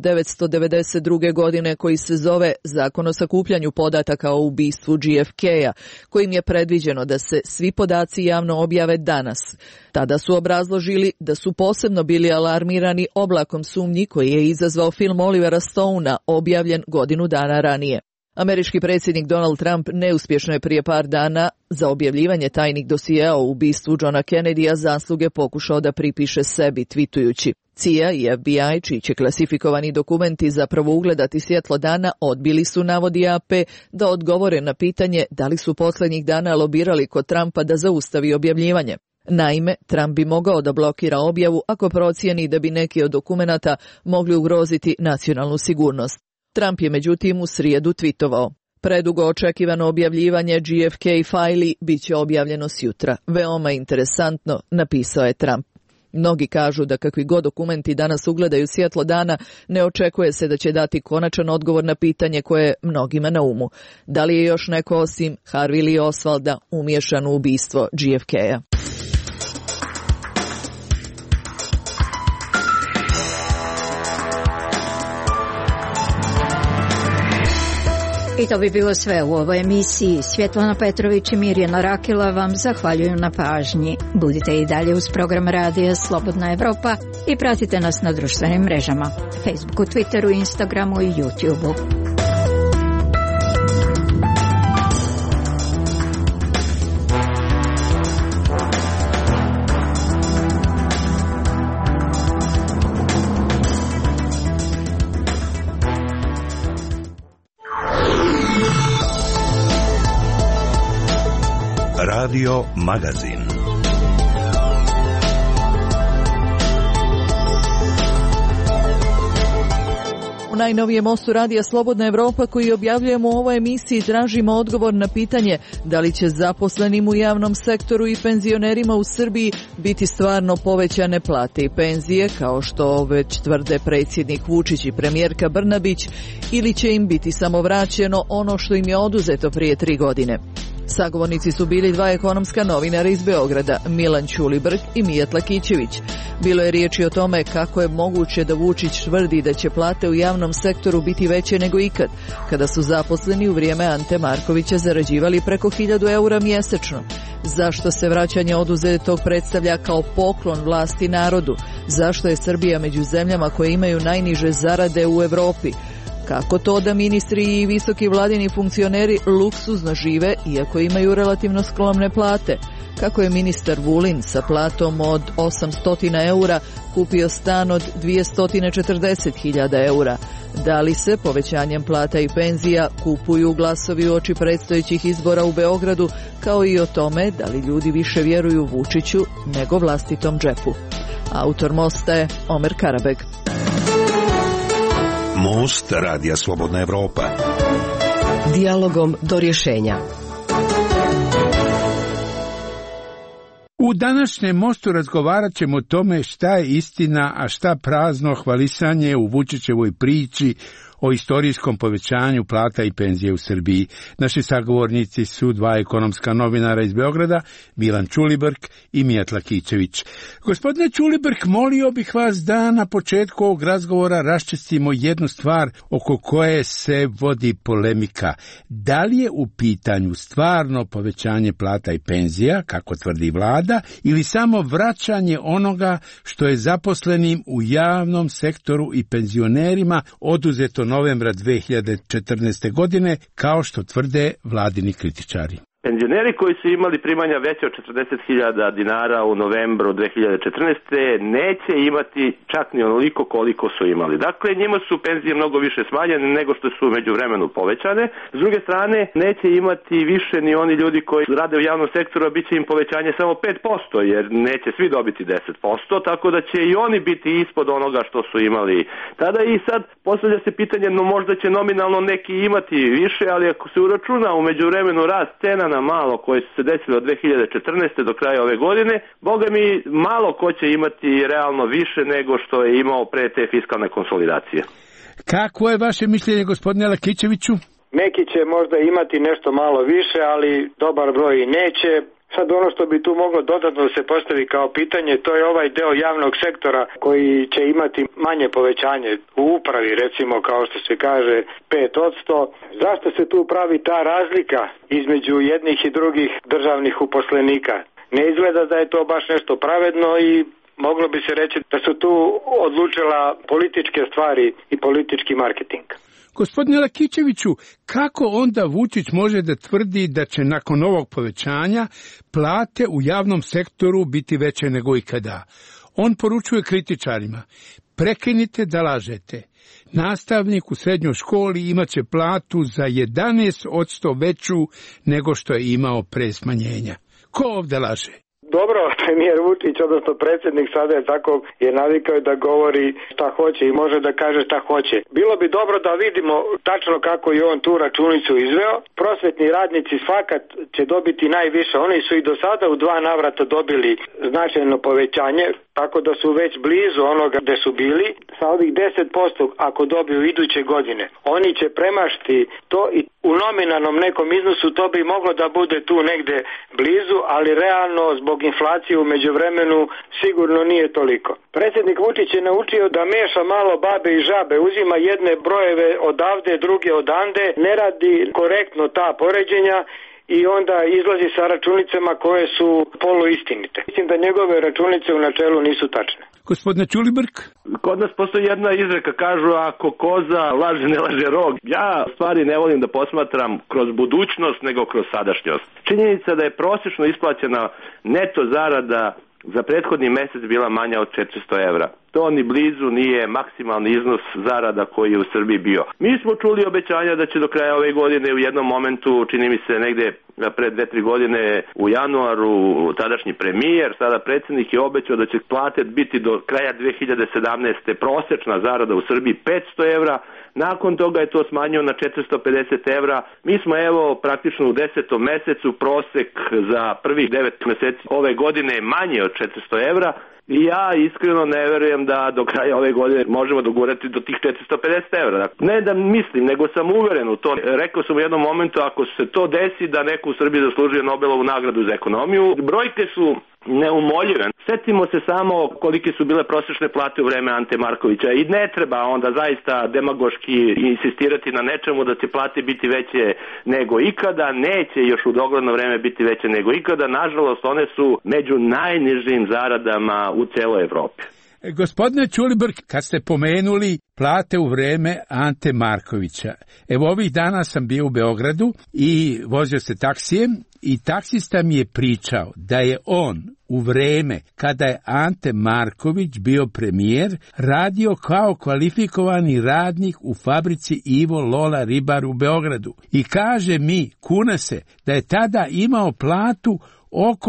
1992. godine koji se zove Zakon o sakupljanju podataka o ubistvu JFK-a, kojim je predviđeno da se svi podaci javno objave danas. Tada su obrazložili da su posebno bili alarmirani oblakom sumnji koji je izazvao film Olivera Stonea, objavljen godinu dana ranije. Američki predsjednik Donald Trump neuspješno je prije par dana za objavljivanje tajnih dosijea o ubistvu Johna Kennedyja zasluge pokušao da pripiše sebi, tvitujući: CIA i FBI, čiji će klasifikovani dokumenti zapravo ugledati svjetlo dana, odbili su, navodi AP, da odgovore na pitanje da li su posljednjih dana lobirali kod Trumpa da zaustavi objavljivanje. Naime, Trump bi mogao da blokira objavu ako procijeni da bi neki od dokumenata mogli ugroziti nacionalnu sigurnost. Trump je međutim u srijedu tvitovao: Predugo očekivano objavljivanje GFK fajli bit će objavljeno sjutra. Veoma interesantno, napisao je Trump. Mnogi kažu da kakvi god dokumenti danas ugledaju svjetlo dana, ne očekuje se da će dati konačan odgovor na pitanje koje je mnogima na umu. Da li je još neko osim Harvey Lee Oswalda umiješan u ubistvo GFK-a? I to bi bilo sve u ovoj emisiji. Svjetlana Petrović i Mirjana Rakila vam zahvaljuju na pažnji. Budite i dalje uz program Radija Slobodna Evropa i pratite nas na društvenim mrežama, Facebooku, Twitteru, Instagramu i YouTubeu. Radio Magazin. U najnovijem mostu Radija Slobodna Evropa koji objavljujemo u ovoj emisiji tražimo odgovor na pitanje da li će zaposlenim u javnom sektoru i penzionerima u Srbiji biti stvarno povećane plate i penzije, kao što već tvrde predsjednik Vučić i premijerka Brnabić, ili će im biti samo vraćeno ono što im je oduzeto prije 3 godine. Sagovornici su bili 2 ekonomska novinara iz Beograda, Milan Ćulibrk i Mijat Lakićević. Bilo je riječi o tome kako je moguće da Vučić tvrdi da će plate u javnom sektoru biti veće nego ikad, kada su zaposleni u vrijeme Ante Markovića zarađivali preko 1000 eura mjesečno. Zašto se vraćanje oduzetog predstavlja kao poklon vlasti narodu? Zašto je Srbija među zemljama koje imaju najniže zarade u Evropi? Kako to da ministri i visoki vladini funkcioneri luksuzno žive iako imaju relativno skromne plate? Kako je ministar Vulin sa platom od 800 eura kupio stan od 240.000 eura? Da li se povećanjem plata i penzija kupuju glasovi uoči predstojećih izbora u Beogradu, kao i o tome da li ljudi više vjeruju Vučiću nego vlastitom džepu? Autor mosta je Omer Karabeg. Most Radija Slobodna Evropa. Dijalogom do rješenja. U današnjem mostu razgovarat ćemo o tome šta je istina, a šta prazno hvalisanje u Vučićevoj priči o istorijskom povećanju plata i penzije u Srbiji. Naši sagovornici su 2 ekonomska novinara iz Beograda, Milan Ćulibrk i Mijat Lakićević. Gospodine Ćulibrk, molio bih vas da na početku ovog razgovora raščistimo jednu stvar oko koje se vodi polemika. Da li je u pitanju stvarno povećanje plata i penzija, kako tvrdi vlada, ili samo vraćanje onoga što je zaposlenim u javnom sektoru i penzionerima oduzeto novembra 2014. godine, kao što tvrde vladini kritičari? Penzioneri koji su imali primanja veće od 40.000 dinara u novembru 2014. neće imati čak ni onoliko koliko su imali. Dakle, njima su penzije mnogo više smanjene nego što su međuvremenu povećane. S druge strane, neće imati više ni oni ljudi koji rade u javnom sektoru, a bit će im povećanje samo 5%, jer neće svi dobiti 10%, tako da će i oni biti ispod onoga što su imali tada. I sad postavlja se pitanje, no možda će nominalno neki imati više, ali ako se uračuna u međuvremenu rast cena na malo koje su se desile od 2014. do kraja ove godine, boga mi malo ko će imati realno više nego što je imao pre te fiskalne konsolidacije. Kako je vaše mišljenje, gospodine Lakićeviću? Neki će možda imati nešto malo više, ali dobar broj i neće. Sad ono što bi tu moglo dodatno se postavi kao pitanje, to je ovaj deo javnog sektora koji će imati manje povećanje u upravi, recimo kao što se kaže 5%. Zašto se tu pravi ta razlika između jednih i drugih državnih uposlenika? Ne izgleda da je to baš nešto pravedno i moglo bi se reći da su tu odlučila političke stvari i politički marketing. Gospodine Lakićeviću, kako onda Vučić može da tvrdi da će nakon ovog povećanja plate u javnom sektoru biti veće nego ikada? On poručuje kritičarima: prekinite da lažete. Nastavnik u srednjoj školi imaće platu za 11% veću nego što je imao pre smanjenja. Ko ovdje laže? Dobro, premijer Vučić, odnosno predsjednik sada je tako navikao da govori šta hoće i može da kaže šta hoće. Bilo bi dobro da vidimo tačno kako je on tu računicu izveo. Prosvetni radnici fakat će dobiti najviše. Oni su i do sada u 2 navrata dobili značajno povećanje, tako da su već blizu onoga gde su bili. Sa ovih 10% ako dobiju iduće godine, oni će premašiti to i u nominalnom nekom iznosu to bi moglo da bude tu negde blizu, ali realno zbog inflacije u međuvremenu sigurno nije toliko. Predsjednik Vučić je naučio da meša malo babe i žabe, uzima jedne brojeve odavde, druge odande, ne radi korektno ta poređenja i onda izlazi sa računicama koje su poluistinite. Mislim da njegove računice u načelu nisu tačne. Gospodine Ćulibrk? Kod nas postoji jedna izreka, kažu ako koza laže ne laže rog. Ja stvari ne volim da posmatram kroz budućnost nego kroz sadašnjost. Činjenica da je prosječno isplaćena neto zarada za prethodni mjesec bila manja od 400 evra. To ni blizu nije maksimalni iznos zarada koji je u Srbiji bio. Mi smo čuli obećanja da će do kraja ove godine u jednom momentu, čini mi se negde pred 2-3 godine u januaru, tadašnji premijer, sada predsjednik je obećao da će plate biti do kraja 2017. prosječna zarada u Srbiji 500 evra. Nakon toga je to smanjio na 450 evra. Mi smo evo praktično u 10. mesecu, prosek za prvih 9 mjeseci ove godine je manje od 400 evra. I ja iskreno ne verujem da do kraja ove godine možemo dogurati do tih 450 evra. Ne da mislim, nego sam uveren u to. Rekao sam u jednom momentu, ako se to desi da neko u Srbiji zaslužuje Nobelovu nagradu za ekonomiju, brojke su neumoljive. Setimo se samo kolike su bile prosječne plate u vreme Ante Markovića i ne treba onda zaista demagoški insistirati na nečemu da će plate biti veće nego ikada, neće još u dogledno vreme biti veće nego ikada. Nažalost, one su među najnižim zaradama u celoj Evropi. Gospodine Ćulibrk, kad ste pomenuli plate u vreme Ante Markovića, evo ovih dana sam bio u Beogradu i vozio se taksijem i taksista mi je pričao da je on u vreme kada je Ante Marković bio premijer radio kao kvalifikovani radnik u fabrici Ivo Lola Ribar u Beogradu. I kaže mi, kuna se, da je tada imao platu oko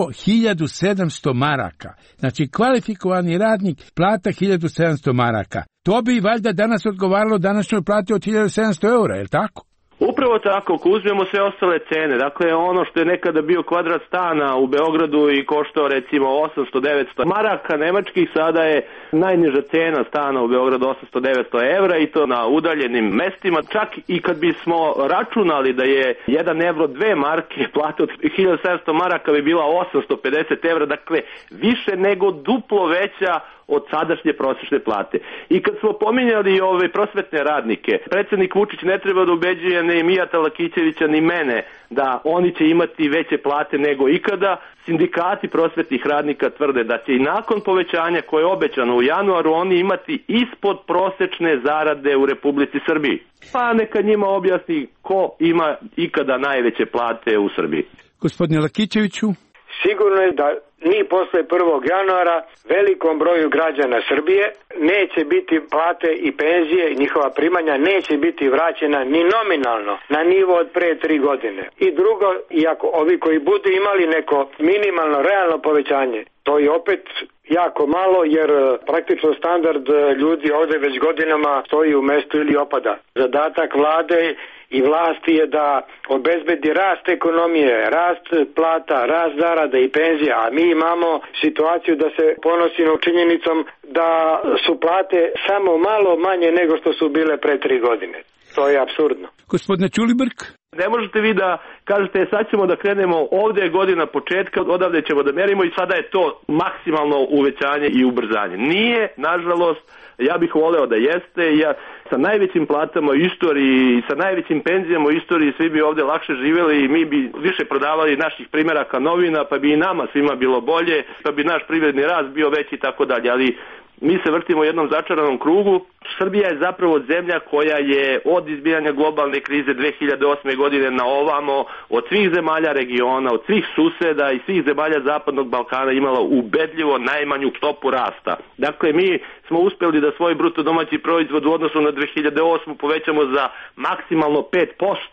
1700 maraka. Znači, kvalifikovani radnik, plata 1700 maraka. To bi valjda danas odgovaralo današnjoj plati od 1700 eura, je li tako? Upravo tako, ako uzmemo sve ostale cene, dakle ono što je nekada bio kvadrat stana u Beogradu i koštao recimo 800-900 maraka nemačkih, sada je najniža cena stana u Beogradu 800-900 evra i to na udaljenim mestima. Čak i kad bismo računali da je 1 evro 2 marke, plata od 1700 maraka bi bila 850 evra, dakle više nego duplo veća od sadašnje prosječne plate. I kad smo pominjali ove prosvetne radnike, predsjednik Vučić ne treba da ubeđuje ni Mijata Lakićevića ni mene da oni će imati veće plate nego ikada. Sindikati prosvetnih radnika tvrde da će i nakon povećanja koje je obećano u januaru oni imati ispod prosječne zarade u Republici Srbiji. Pa neka njima objasni ko ima ikada najveće plate u Srbiji. Gospodine Lakićeviću? Sigurno je da ni posle 1. januara velikom broju građana Srbije neće biti plate i penzije i njihova primanja neće biti vraćena ni nominalno na nivo od pre 3 godine. I drugo, iako ovi koji budu imali neko minimalno realno povećanje, to je opet jako malo jer praktično standard ljudi ovde već godinama stoji u mestu ili opada. Zadatak vlade i vlasti je da obezbedi rast ekonomije, rast plata, rast zarada i penzija, a mi imamo situaciju da se ponosimo činjenicom da su plate samo malo manje nego što su bile pre 3 godine. To je apsurdno. Gospodine Ćulibrk? Ne možete vi da kažete sad ćemo da krenemo, ovdje je godina početka, odavde ćemo da merimo i sada je to maksimalno uvećanje i ubrzanje. Nije, nažalost, ja bih voleo da jeste, ja sa najvećim platama u istoriji i sa najvećim penzijama u istoriji svi bi ovdje lakše živjeli i mi bi više prodavali naših primjeraka novina, pa bi i nama svima bilo bolje, pa bi naš privredni rast bio veći i tako dalje, ali mi se vrtimo u jednom začaranom krugu. Srbija je zapravo zemlja koja je od izbijanja globalne krize 2008. godine na ovamo, od svih zemalja regiona, od svih suseda i svih zemalja Zapadnog Balkana imala ubedljivo najmanju stopu rasta. Dakle, mi smo uspjeli da svoj bruto domaći proizvod u odnosu na 2008. povećamo za maksimalno 5%.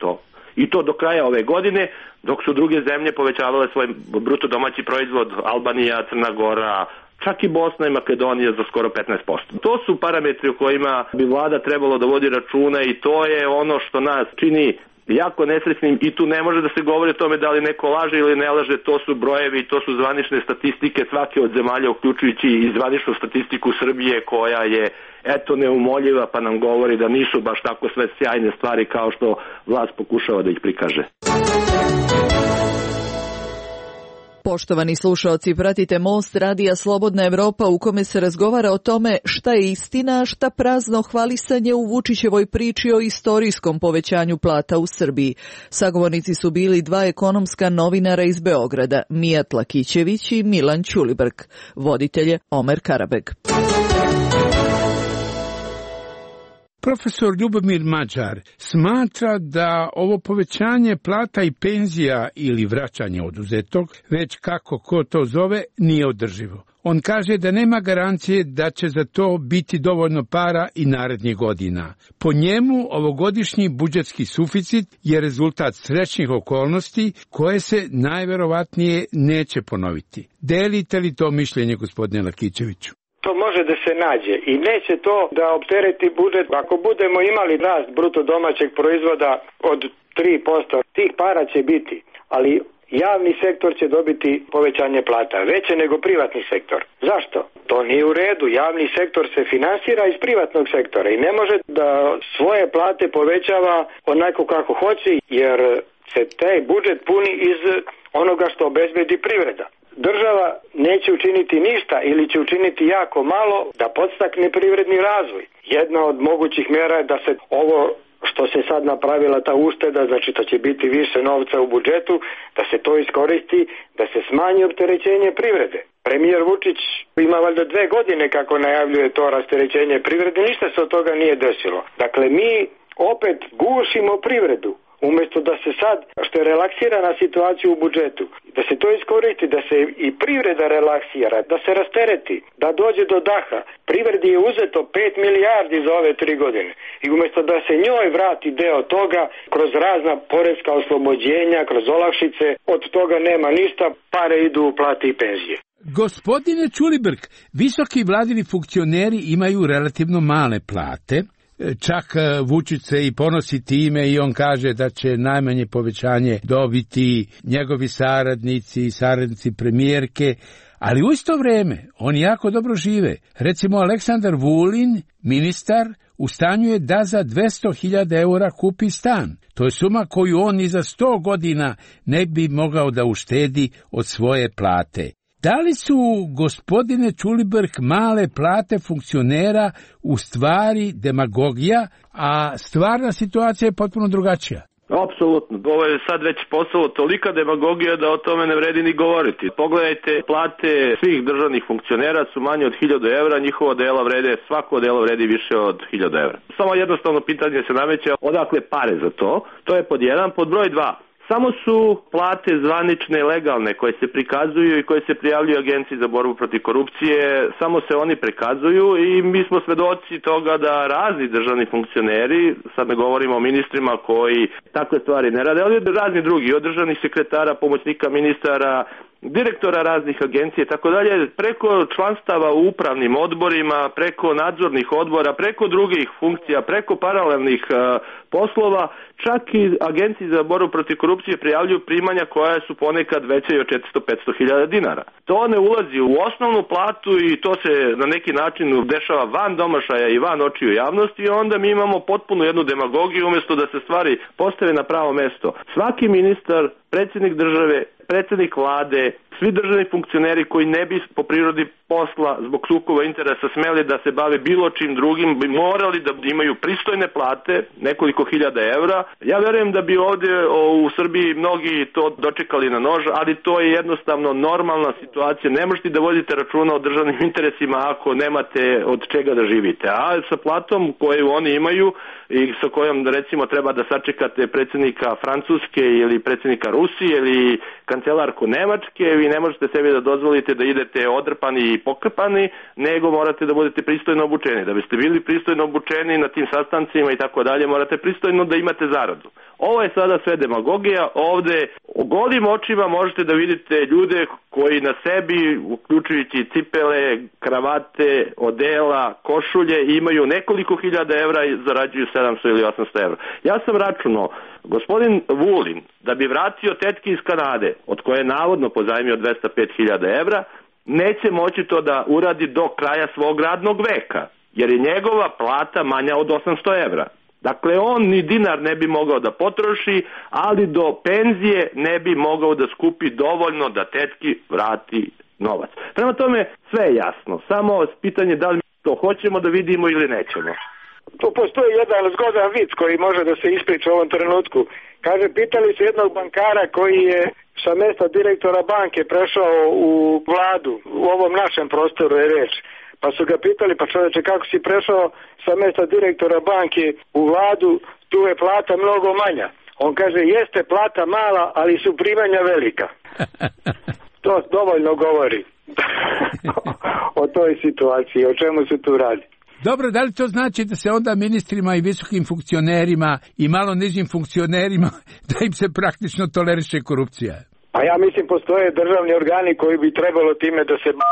I to do kraja ove godine, dok su druge zemlje povećavale svoj bruto domaći proizvod, Albanija, Crna Gora, čak i Bosna i Makedonija za skoro 15%. To su parametri o kojima bi vlada trebalo da vodi računa i to je ono što nas čini jako nesrećnim i tu ne može da se govori o tome da li neko laže ili ne laže, to su brojevi, to su zvanične statistike svake od zemalja, uključujući i zvaničnu statistiku Srbije koja je neumoljiva, pa nam govori da nisu baš tako sve sjajne stvari kao što vlast pokušava da ih prikaže. Poštovani slušaoci, pratite Most radija Slobodna Evropa u kome se razgovara o tome šta je istina, a šta prazno hvalisanje u Vučićevoj priči o istorijskom povećanju plata u Srbiji. Sagovornici su bili dva ekonomska novinara iz Beograda, Mijat Lakićević i Milan Ćulibrk. Voditelj je Omer Karabeg. Profesor Ljubomir Mađar smatra da ovo povećanje plata i penzija ili vraćanje oduzetog, već kako ko to zove, nije održivo. On kaže da nema garancije da će za to biti dovoljno para i narednih godina. Po njemu, ovogodišnji budžetski suficit je rezultat srećnih okolnosti koje se najverovatnije neće ponoviti. Delite li to mišljenje, gospodine Lakićeviću? To može da se nađe i neće to da optereti budžet. Ako budemo imali rast bruto domaćeg proizvoda od 3%, tih para će biti, ali javni sektor će dobiti povećanje plata, veće nego privatni sektor. Zašto? To nije u redu. Javni sektor se finansira iz privatnog sektora i ne može da svoje plate povećava onako kako hoće, jer se taj budžet puni iz onoga što obezbedi privreda. Država neće učiniti ništa ili će učiniti jako malo da podstakne privredni razvoj. Jedna od mogućih mjera je da se ovo što se sad napravila ta ušteda, znači da će biti više novca u budžetu, da se to iskoristi, da se smanji opterećenje privrede. Premijer Vučić ima valjda 2 godine kako najavljuje to rasterećenje privrede, ništa se od toga nije desilo. Dakle, mi opet gušimo privredu. Umjesto da se sad, što je relaksirana situacija u budžetu, da se to iskoristi, da se i privreda relaksira, da se rastereti, da dođe do daha. Privredi je uzeto 5 milijardi za ove 3 godine. I umjesto da se njoj vrati deo toga, kroz razna poreska oslobođenja, kroz olakšice, od toga nema ništa, pare idu u plate i penzije. Gospodine Ćulibrk, visoki vladini funkcioneri imaju relativno male plate. Čak Vučić se i ponosi time i on kaže da će najmanje povećanje dobiti njegovi saradnici i saradnici premijerke, ali u isto vreme oni jako dobro žive. Recimo Aleksandar Vulin, ministar, u stanju je da za 200.000 eura kupi stan. To je suma koju on i za 100 godina ne bi mogao da uštedi od svoje plate. Da li su, gospodine Ćulibrk, male plate funkcionera u stvari demagogija, a stvarna situacija je potpuno drugačija? Apsolutno. Ovo je sad već postalo tolika demagogija da o tome ne vredi ni govoriti. Pogledajte, plate svih državnih funkcionera su manje od 1.000 evra, njihova dela vrede, svako delo vredi više od 1.000 evra. Samo jednostavno pitanje se nameće odakle pare za to. To je pod 1. Pod broj 2. Samo su plate zvanične, legalne, koje se prikazuju i koje se prijavljuju Agenciji za borbu protiv korupcije, samo se oni prikazuju i mi smo svedoci toga da razni državni funkcioneri, sad ne govorimo o ministrima koji takve stvari ne rade, ali razni drugi, od državnih sekretara, pomoćnika ministara, direktora raznih agencija i tako dalje, preko članstava u upravnim odborima, preko nadzornih odbora, preko drugih funkcija, preko paralelnih poslova, čak i agenciji za borbu protiv korupcije prijavljuju primanja koja su ponekad veće i od 400-500 hiljada dinara. To ne ulazi u osnovnu platu i to se na neki način dešava van domašaja i van očiju javnosti i onda mi imamo potpuno jednu demagogiju umjesto da se stvari postave na pravo mesto. Svaki ministar, predsjednik države, predsjednik vlade, svi državni funkcioneri koji ne bi po prirodi posla zbog sukoba interesa smeli da se bave bilo čim drugim, bi morali da imaju pristojne plate, nekoliko hiljada evra. Ja verujem da bi ovdje u Srbiji mnogi to dočekali na nož, ali to je jednostavno normalna situacija. Ne možete da vodite računa o državnim interesima ako nemate od čega da živite. A sa platom koju oni imaju i sa kojom recimo treba da sačekate predsjednika Francuske ili predsjednika Rusije ili kancelarku Nemačke, vi ne možete sebi da dozvolite da idete odrpani i pokrpani, nego morate da budete pristojno obučeni. Da biste bili pristojno obučeni na tim sastancima i tako dalje, morate pristojno da imate zaradu. Ovo je sada sve demagogija, ovde golim očima možete da vidite ljude koji na sebi, uključujući cipele, kravate, odela, košulje, imaju nekoliko hiljada evra i zarađuju 700 ili 800 evra. Ja sam računao, gospodin Vulin, da bi vratio tetki iz Kanade, od koje je navodno pozajmio 205.000 evra, neće moći to da uradi do kraja svog radnog veka, jer je njegova plata manja od 800 evra. Dakle, on ni dinar ne bi mogao da potroši, ali do penzije ne bi mogao da skupi dovoljno da tetki vrati novac. Prema tome, sve je jasno. Samo pitanje da li to hoćemo da vidimo ili nećemo. Tu postoji jedan zgodan vic koji može da se ispriča u ovom trenutku. Kaže, pitali su jednog bankara koji je sa mesta direktora banke prešao u vladu, u ovom našem prostoru je reč. Pa su ga pitali, pa čovječe, kako si prešao sa mesta direktora banke u vladu, tu je plata mnogo manja. On kaže, jeste plata mala, ali su primanja velika. To dovoljno govori o toj situaciji, o čemu se tu radi. Dobro, da li to znači da se onda ministrima i visokim funkcionerima i malo nižim funkcionerima da im se praktično toleriše korupcija? Pa ja mislim postoje državni organi koji bi trebalo time da se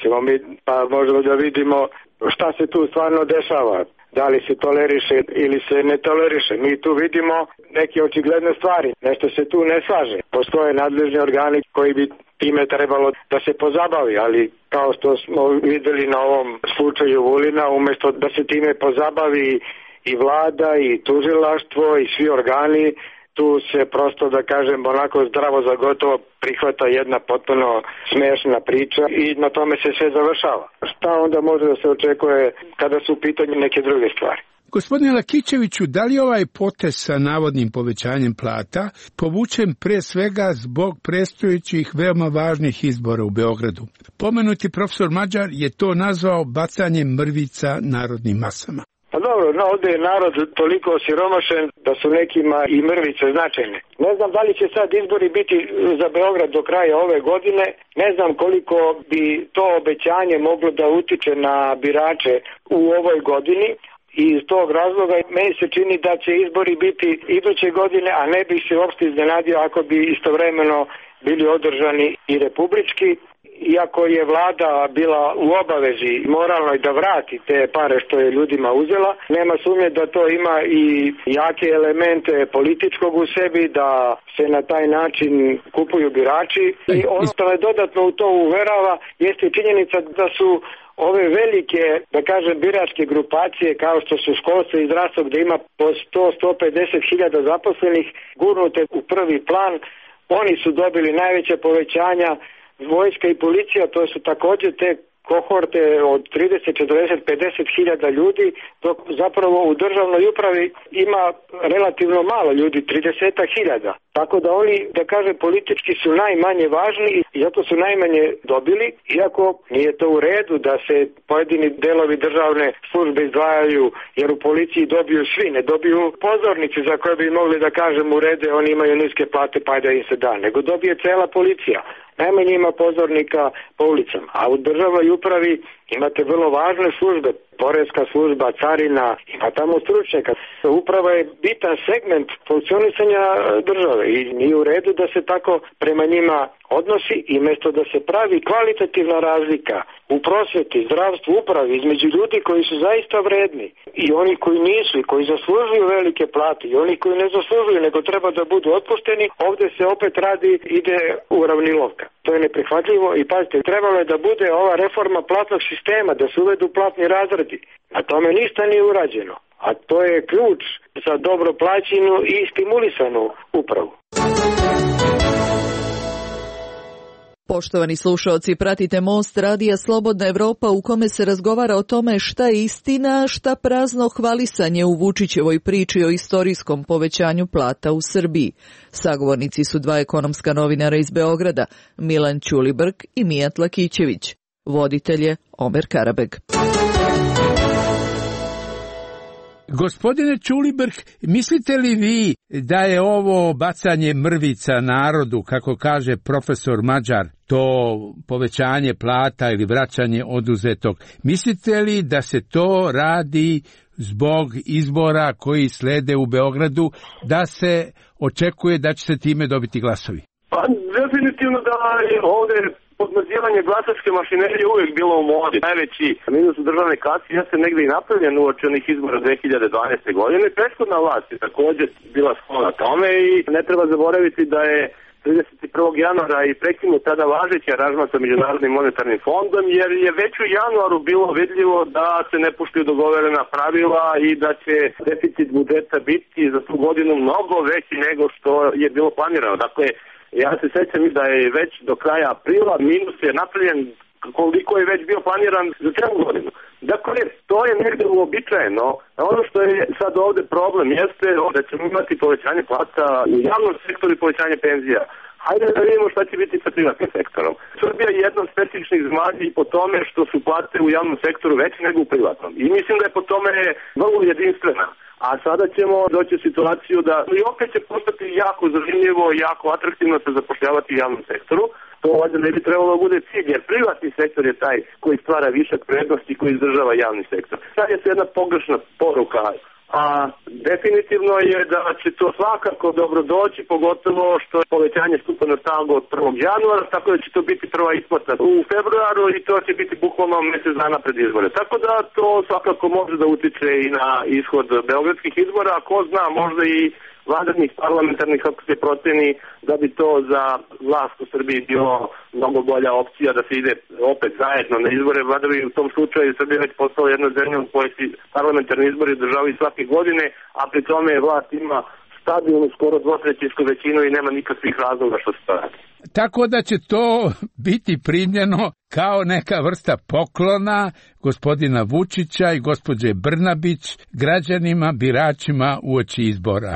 pa možemo da vidimo šta se tu stvarno dešava. Da li se toleriše ili se ne toleriše. Mi tu vidimo neke očigledne stvari. Nešto se tu ne slaže. Postoje nadležni organi koji bi time trebalo da se pozabavi, ali kao što smo videli na ovom slučaju Vulina, umjesto da se time pozabavi i vlada i tužilaštvo i svi organi, tu se prosto, da kažem, onako zdravo za gotovo prihvata jedna potpuno smiješna priča i na tome se sve završava. Šta onda može da se očekuje kada su u pitanju neke druge stvari? Gospodine Lakićeviću, da li ovaj potez sa navodnim povećanjem plata povučen pre svega zbog predstojećih veoma važnih izbora u Beogradu? Pomenuti profesor Mađar je to nazvao bacanjem mrvica narodnim masama. Pa dobro, no, ovdje je narod toliko osiromašen da su nekima i mrvice značajne. Ne znam da li će sad izbori biti za Beograd do kraja ove godine, ne znam koliko bi to obećanje moglo da utiče na birače u ovoj godini. I iz tog razloga meni se čini da će izbori biti iduće godine, a ne bi se uopšte iznenadio ako bi istovremeno bili održani i republički. Iako je vlada bila u obavezi moralnoj da vrati te pare što je ljudima uzela, nema sumnje da to ima i jake elemente političkog u sebi, da se na taj način kupuju birači. I ono što me dodatno u to uverava jeste činjenica da su ove velike, da kažem, biračke grupacije kao što su školstvo i zdravstvo gdje ima po 100-150 hiljada zaposlenih gurnute u prvi plan. Oni su dobili najveća povećanja. Vojska i policija, to su također te kohorte od 30, 40, 50 hiljada ljudi, dok zapravo u državnoj upravi ima relativno malo ljudi, 30 hiljada. Tako da oni, da kažem, politički su najmanje važni i zato su najmanje dobili, iako nije to u redu da se pojedini delovi državne službe izdvajaju, jer u policiji dobiju svi, ne dobiju pozornici za koje bi mogli da kažem u redu, oni imaju niske plate pa da im se da, nego dobije cela policija. Najmanje ima pozornika po ulicama, a u državnoj upravi imate vrlo važne službe, poreska služba, carina, ima tamo stručnjaka. Uprava je bitan segment funkcionisanja države i nije u redu da se tako prema njima odnosi i mjesto da se pravi kvalitativna razlika u prosvjeti, zdravstvu, upravi između ljudi koji su zaista vredni i oni koji nisu i koji zaslužuju velike plate i oni koji ne zaslužuju nego treba da budu otpušteni, ovdje se opet radi, ide uravnilovka. To je neprihvatljivo i pazite, trebalo je da bude ova reforma platnog sistema, da se uvedu platni razredi. Na tome ništa nije urađeno, a to je ključ za dobro plaćenu i stimulisanu upravu. Poštovani slušaoci, pratite Most radija Slobodna Evropa u kome se razgovara o tome šta je istina, šta prazno hvalisanje u Vučićevoj priči o istorijskom povećanju plata u Srbiji. Sagovornici su dva ekonomska novinara iz Beograda, Milan Ćulibrk i Mijat Lakićević. Voditelj je Omer Karabeg. Gospodine Ćulibrk, mislite li vi da je ovo bacanje mrvica narodu, kako kaže profesor Mađar, to povećanje plata ili vraćanje oduzetog, mislite li da se to radi zbog izbora koji slede u Beogradu, da se očekuje da će se time dobiti glasovi? Pa definitivno da je ovde podmazivanje glasačke mašinerije uvijek bilo u modi. Najveći minus u državne kase jeste negde i napravljen uoči onih izbora 2012. godine. Prethodna vlast je također bila sklona tome i ne treba zaboraviti da je 31. januara i prekinut tada važeći aranžman sa Međunarodnim monetarnim fondom, jer je već u januaru bilo vidljivo da se ne poštuju dogovorena pravila i da će deficit budžeta biti za tu godinu mnogo veći nego što je bilo planirano. Dakle, ja se sećam da je već do kraja aprila minus je napravljen koliko je već bio planiran za cijelu godinu. Dakle, to je negde uobičajeno. Ono što je sad ovde problem jeste da ćemo imati povećanje plata u javnom sektoru i povećanje penzija. Hajde da vidimo šta će biti sa privatnim sektorom. Srbija je jedna od specifičnih zemalja i po tome što su plate u javnom sektoru veće nego u privatnom. I mislim da je po tome vrlo jedinstvena. A sada ćemo doći u situaciju da i opet će postati jako zanimljivo i jako atraktivno se zapošljavati u javnom sektoru. To ovdje ne bi trebalo da bude cilj, jer privatni sektor je taj koji stvara višak prednosti i koji izdržava javni sektor. Sad je se jedna pogrešna poruka, a definitivno je da će to svakako dobro doći, pogotovo što je povećanje stupa na snagu od 1. januara, tako da će to biti prva isplata u februaru i to će biti bukvalno mjesec dana pred izbore. Tako da to svakako može da utiče i na ishod beogradskih izbora, a ko zna, možda i vanrednih parlamentarnih, kako se proceni, da bi to za vlast u Srbiji bilo mnogo bolja opcija da se ide opet zajedno na izbore. Vada bi u tom slučaju Srbija već postala jedna zemlja u kojoj se parlamentarni izbori održavaju svake godine, a pri tome vlast ima stabilnu, skoro dvotrećinsku većinu i nema nikakvih razloga što se to radi. Tako da će to biti primljeno kao neka vrsta poklona gospodina Vučića i gospođe Brnabić građanima, biračima uoči izbora.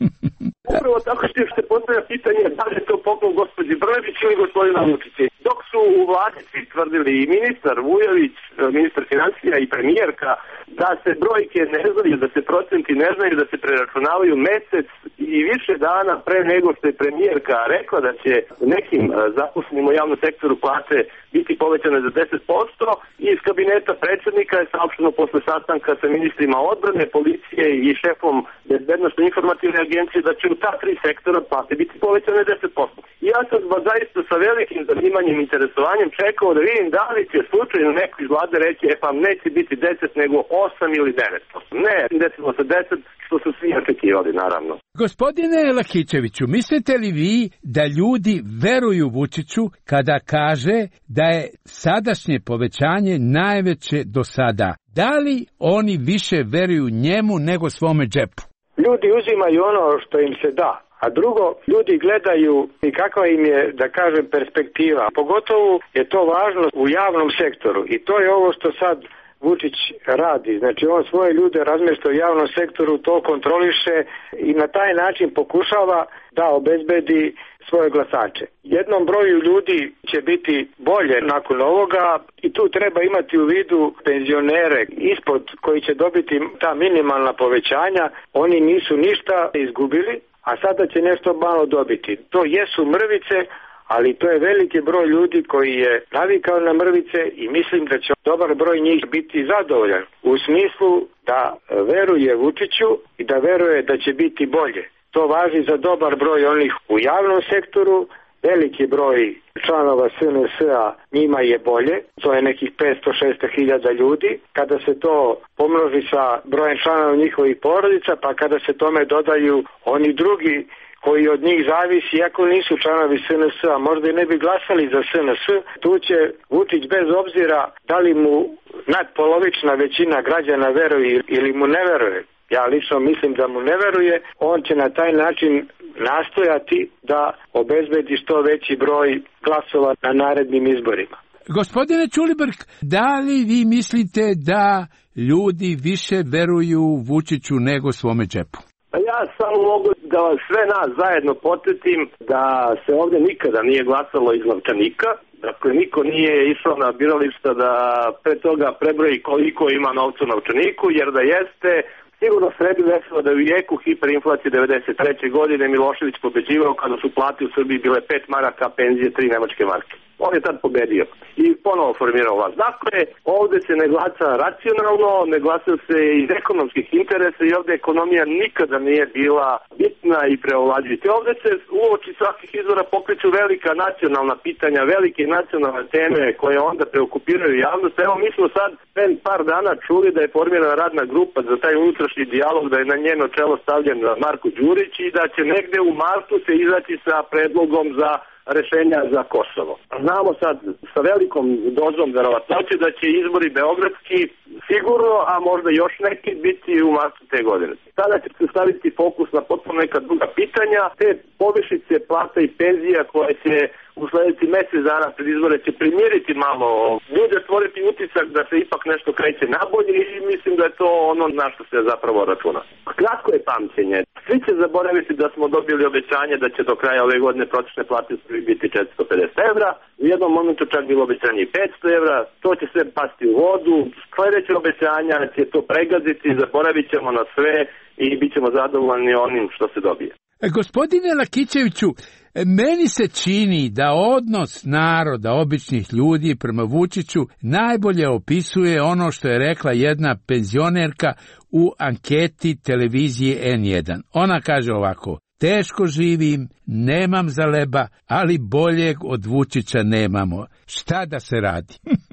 Upravo tako što se postavlja pitanje da li je to poklon gospođi Brnabić ili gospodina Vučića. Dok su u vladi svi tvrdili i ministar Vujović, ministar financija i premijerka, da se brojke ne znaju, da se procenti ne znaju, da se preračunavaju mesec i više dana pre nego što je premijerka rekla da će nekim zaposlenim u javnom sektoru plate biti povećane za 10%, i iz kabineta predsjednika je saopšteno posle sastanka sa ministrima odbrane, policije i šefom bezbednosno informativne agencije da će u ta 3 sektora plate biti povećane 10%. I ja sam zaista sa velikim zanimanjem i interesovanjem čekao da vidim da li će slučajno neko iz vlade reći pa neće biti 10 nego 8 ili 9%. Ne, desilo se 10, što su svi očekivali, naravno. Gospodine Lakićeviću, mislite li vi da ljudi veruju Vučiću kada kaže da je sadašnje povećanje najveće do sada? Da li oni više veruju njemu nego svome džepu? Ljudi uzimaju ono što im se da, a drugo, ljudi gledaju i kakva im je, da kažem, perspektiva. Pogotovo je to važno u javnom sektoru i to je ovo što sad Vučić radi. Znači on svoje ljude razmješta u javnom sektoru, to kontroliše i na taj način pokušava da obezbedi svoje glasače. Jednom broju ljudi će biti bolje nakon ovoga i tu treba imati u vidu penzionere ispod koji će dobiti ta minimalna povećanja. Oni nisu ništa izgubili, a sada će nešto malo dobiti. To jesu mrvice, ali to je veliki broj ljudi koji je navikao na mrvice i mislim da će dobar broj njih biti zadovoljan u smislu da veruje Vučiću i da veruje da će biti bolje. To važi za dobar broj onih u javnom sektoru, veliki broj članova SNS-a njima je bolje, to je nekih 500-600 hiljada ljudi. Kada se to pomnoži sa brojem članova njihovih porodica, pa kada se tome dodaju oni drugi koji od njih zavisi, iako nisu članovi SNS-a, možda i ne bi glasali za SNS, tu će Vučić bez obzira da li mu nadpolovična većina građana veruje ili mu ne veruje. Ja lično mislim da mu ne veruje, on će na taj način nastojati da obezbedi što veći broj glasova na narednim izborima. Gospodine Ćulibrk, da li vi mislite da ljudi više veruju Vučiću nego svome džepu? Ja samo mogu da sve nas zajedno podsjetim da se ovdje nikada nije glasalo iz novčanika. Dakle, niko nije išao na birališta da pre toga prebroji koliko ima novca u novčaniku, jer da jeste, sigurno se ne bi desilo da u jeku hiperinflacije 93. godine Milošević pobeđivao kada su plate u Srbiji bile 5 maraka, a penzije 3 nemačke marke. On je tad pobedio i ponovo formirao vlast. Dakle, ovde se ne glasa racionalno, ne glasa se iz ekonomskih interesa i ovde ekonomija nikada nije bila bitna i preovlađujuća. Ovde se uoči svakih izbora pokreću velika nacionalna pitanja, velike nacionalne teme koje onda preokupiraju javnost. Evo, mi smo sad par dana čuli da je formirana radna grupa za taj unutrašnji dijalog, da je na njeno čelo stavljen Marko Đurić i da će negde u martu se izaći sa predlogom za rešenja za Kosovo. Znamo sad sa velikom dozom verovatnoće da će izbori beogradski sigurno, a možda još neki biti u martu te godine. Sada će se staviti fokus na potpuno neka druga pitanja, te povišice plata i penzija koje će u sledeći mesec dana pred izbore će primiriti malo ljude, stvoriti utisak da se ipak nešto kreće nabolje i mislim da je to ono na što se zapravo računa. Kratko je pamćenje. Svi će zaboraviti da smo dobili obećanje da će do kraja ove godine prosječne plate biti 450 evra, u jednom momentu čak bilo obećanje i 500 evra, to će sve pasti u vodu, sledeće obećanja će to pregaziti, zaboravit ćemo na sve i bit ćemo zadovoljni onim što se dobije. Gospodine Lakićeviću, meni se čini da odnos naroda, običnih ljudi prema Vučiću najbolje opisuje ono što je rekla jedna penzionerka u anketi televizije N1. Ona kaže ovako: teško živim, nemam za leba, ali boljeg od Vučića nemamo. Šta da se radi?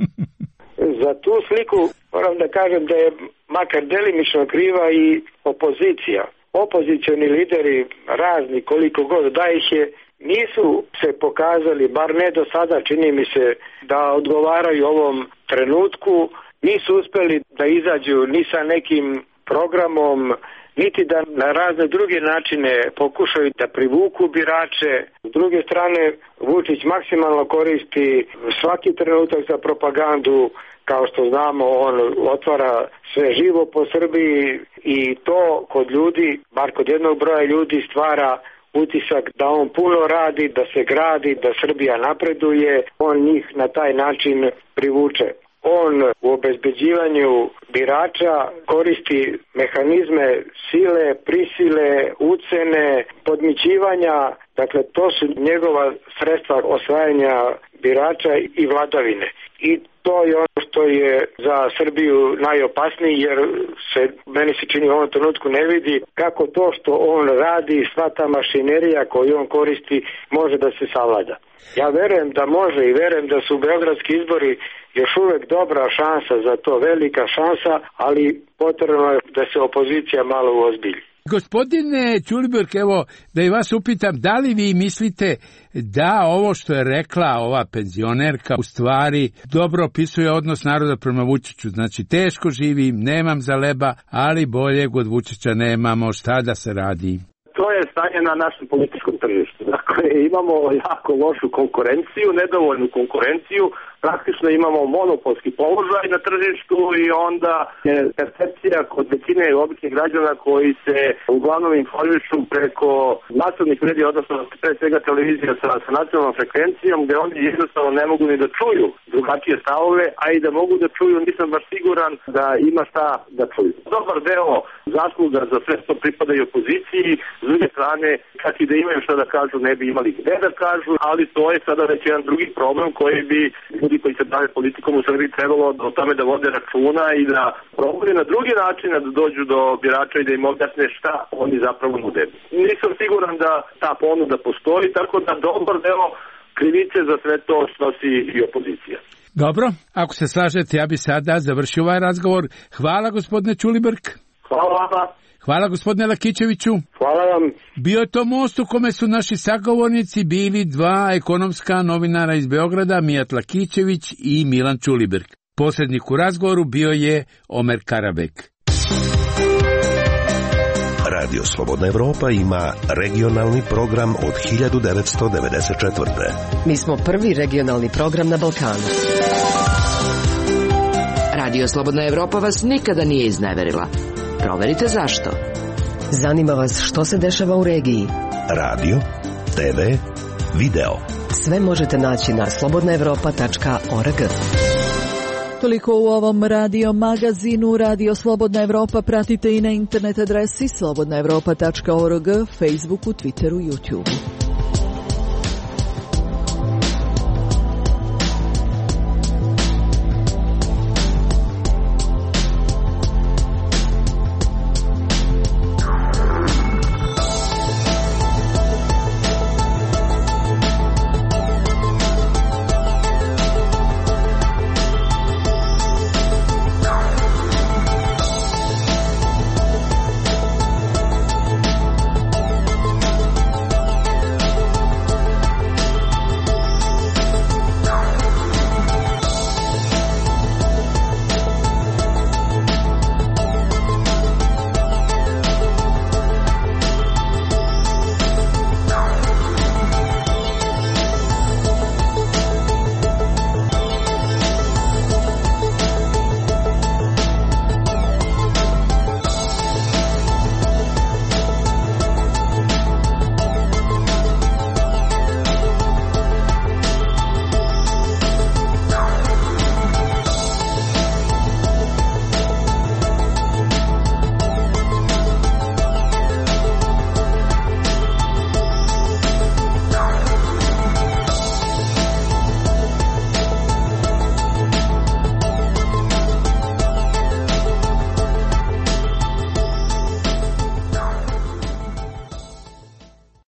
Za tu sliku moram da kažem da je makar delimično kriva i opozicija. Opozicioni lideri razni, koliko god da ih je, nisu se pokazali, bar ne do sada, čini mi se, da odgovaraju ovom trenutku, nisu uspeli da izađu ni sa nekim programom, niti da na razne druge načine pokušaju da privuku birače. S druge strane, Vučić maksimalno koristi svaki trenutak za propagandu. Kao što znamo, on otvara sve živo po Srbiji i to kod ljudi, bar kod jednog broja ljudi, stvara utisak da on puno radi, da se gradi, da Srbija napreduje. On njih na taj način privuče. On u obezbeđivanju birača koristi mehanizme sile, prisile, ucene, podmićivanja. Dakle, to su njegova sredstva osvajanja birača i vladavine. I to je ono što je za Srbiju najopasnije, jer meni se čini u ovom trenutku ne vidi kako to što on radi, sva ta mašinerija koju on koristi, može da se savlada. Ja verujem da može i verujem da su beogradski izbori još uvek dobra šansa za to, velika šansa, ali potrebno je da se opozicija malo uozbilji. Gospodine Ćulibrk, evo da i vas upitam, da li vi mislite da ovo što je rekla ova penzionerka u stvari dobro opisuje odnos naroda prema Vučiću? Znači, teško živim, nemam za leba, ali boljeg od Vučića nemamo, šta da se radi? To je stanje na našem političkom tržištu. Dakle, imamo jako lošu konkurenciju, nedovoljnu konkurenciju, praktično imamo monopolski položaj na tržištu i onda je percepcija kod većine običnih građana koji se uglavnom informišu preko nacionalnih medija, odnosno pre svega televizija sa nacionalnom frekvencijom, gde oni jednostavno ne mogu ni da čuju drugačije stavove, a i da mogu da čuju, nisam baš siguran da ima šta da čuju. Dobar deo zasluga za sve što pripada i opoziciji, s druge strane, kad i da imaju šta da kažu, ne bi imali gde da kažu, ali to je sada već jedan drugi problem koji bi ljudi koji se bave politikom u Srbiji trebalo o tome da vode računa i da probaju na drugi način da dođu do birača i da im objasne šta oni zapravo nude. Nisam siguran da ta ponuda postoji, tako da dobar deo krivice za sve to snosi i opozicija. Dobro, ako se slažete, ja bi sada završio ovaj razgovor. Hvala, gospodine Ćulibrk. Hvala vama. Hvala, gospodine Lakićeviću. Hvala vam. Bio je to most u kome su naši sagovornici bili dva ekonomska novinara iz Beograda, Mijat Lakićević i Milan Ćulibrk. Posrednik u razgovoru bio je Omer Karabek. Radio Slobodna Evropa ima regionalni program od 1994. Mi smo prvi regionalni program na Balkanu. Radio Slobodna Evropa vas nikada nije izneverila. Proverite zašto. Zanima vas što se dešava u regiji. Radio, TV, video. Sve možete naći na slobodnaevropa.org. Toliko u ovom radio magazinu. Radio Slobodna Evropa pratite i na internet adresi slobodnaevropa.org, Facebooku, Twitteru, YouTubeu.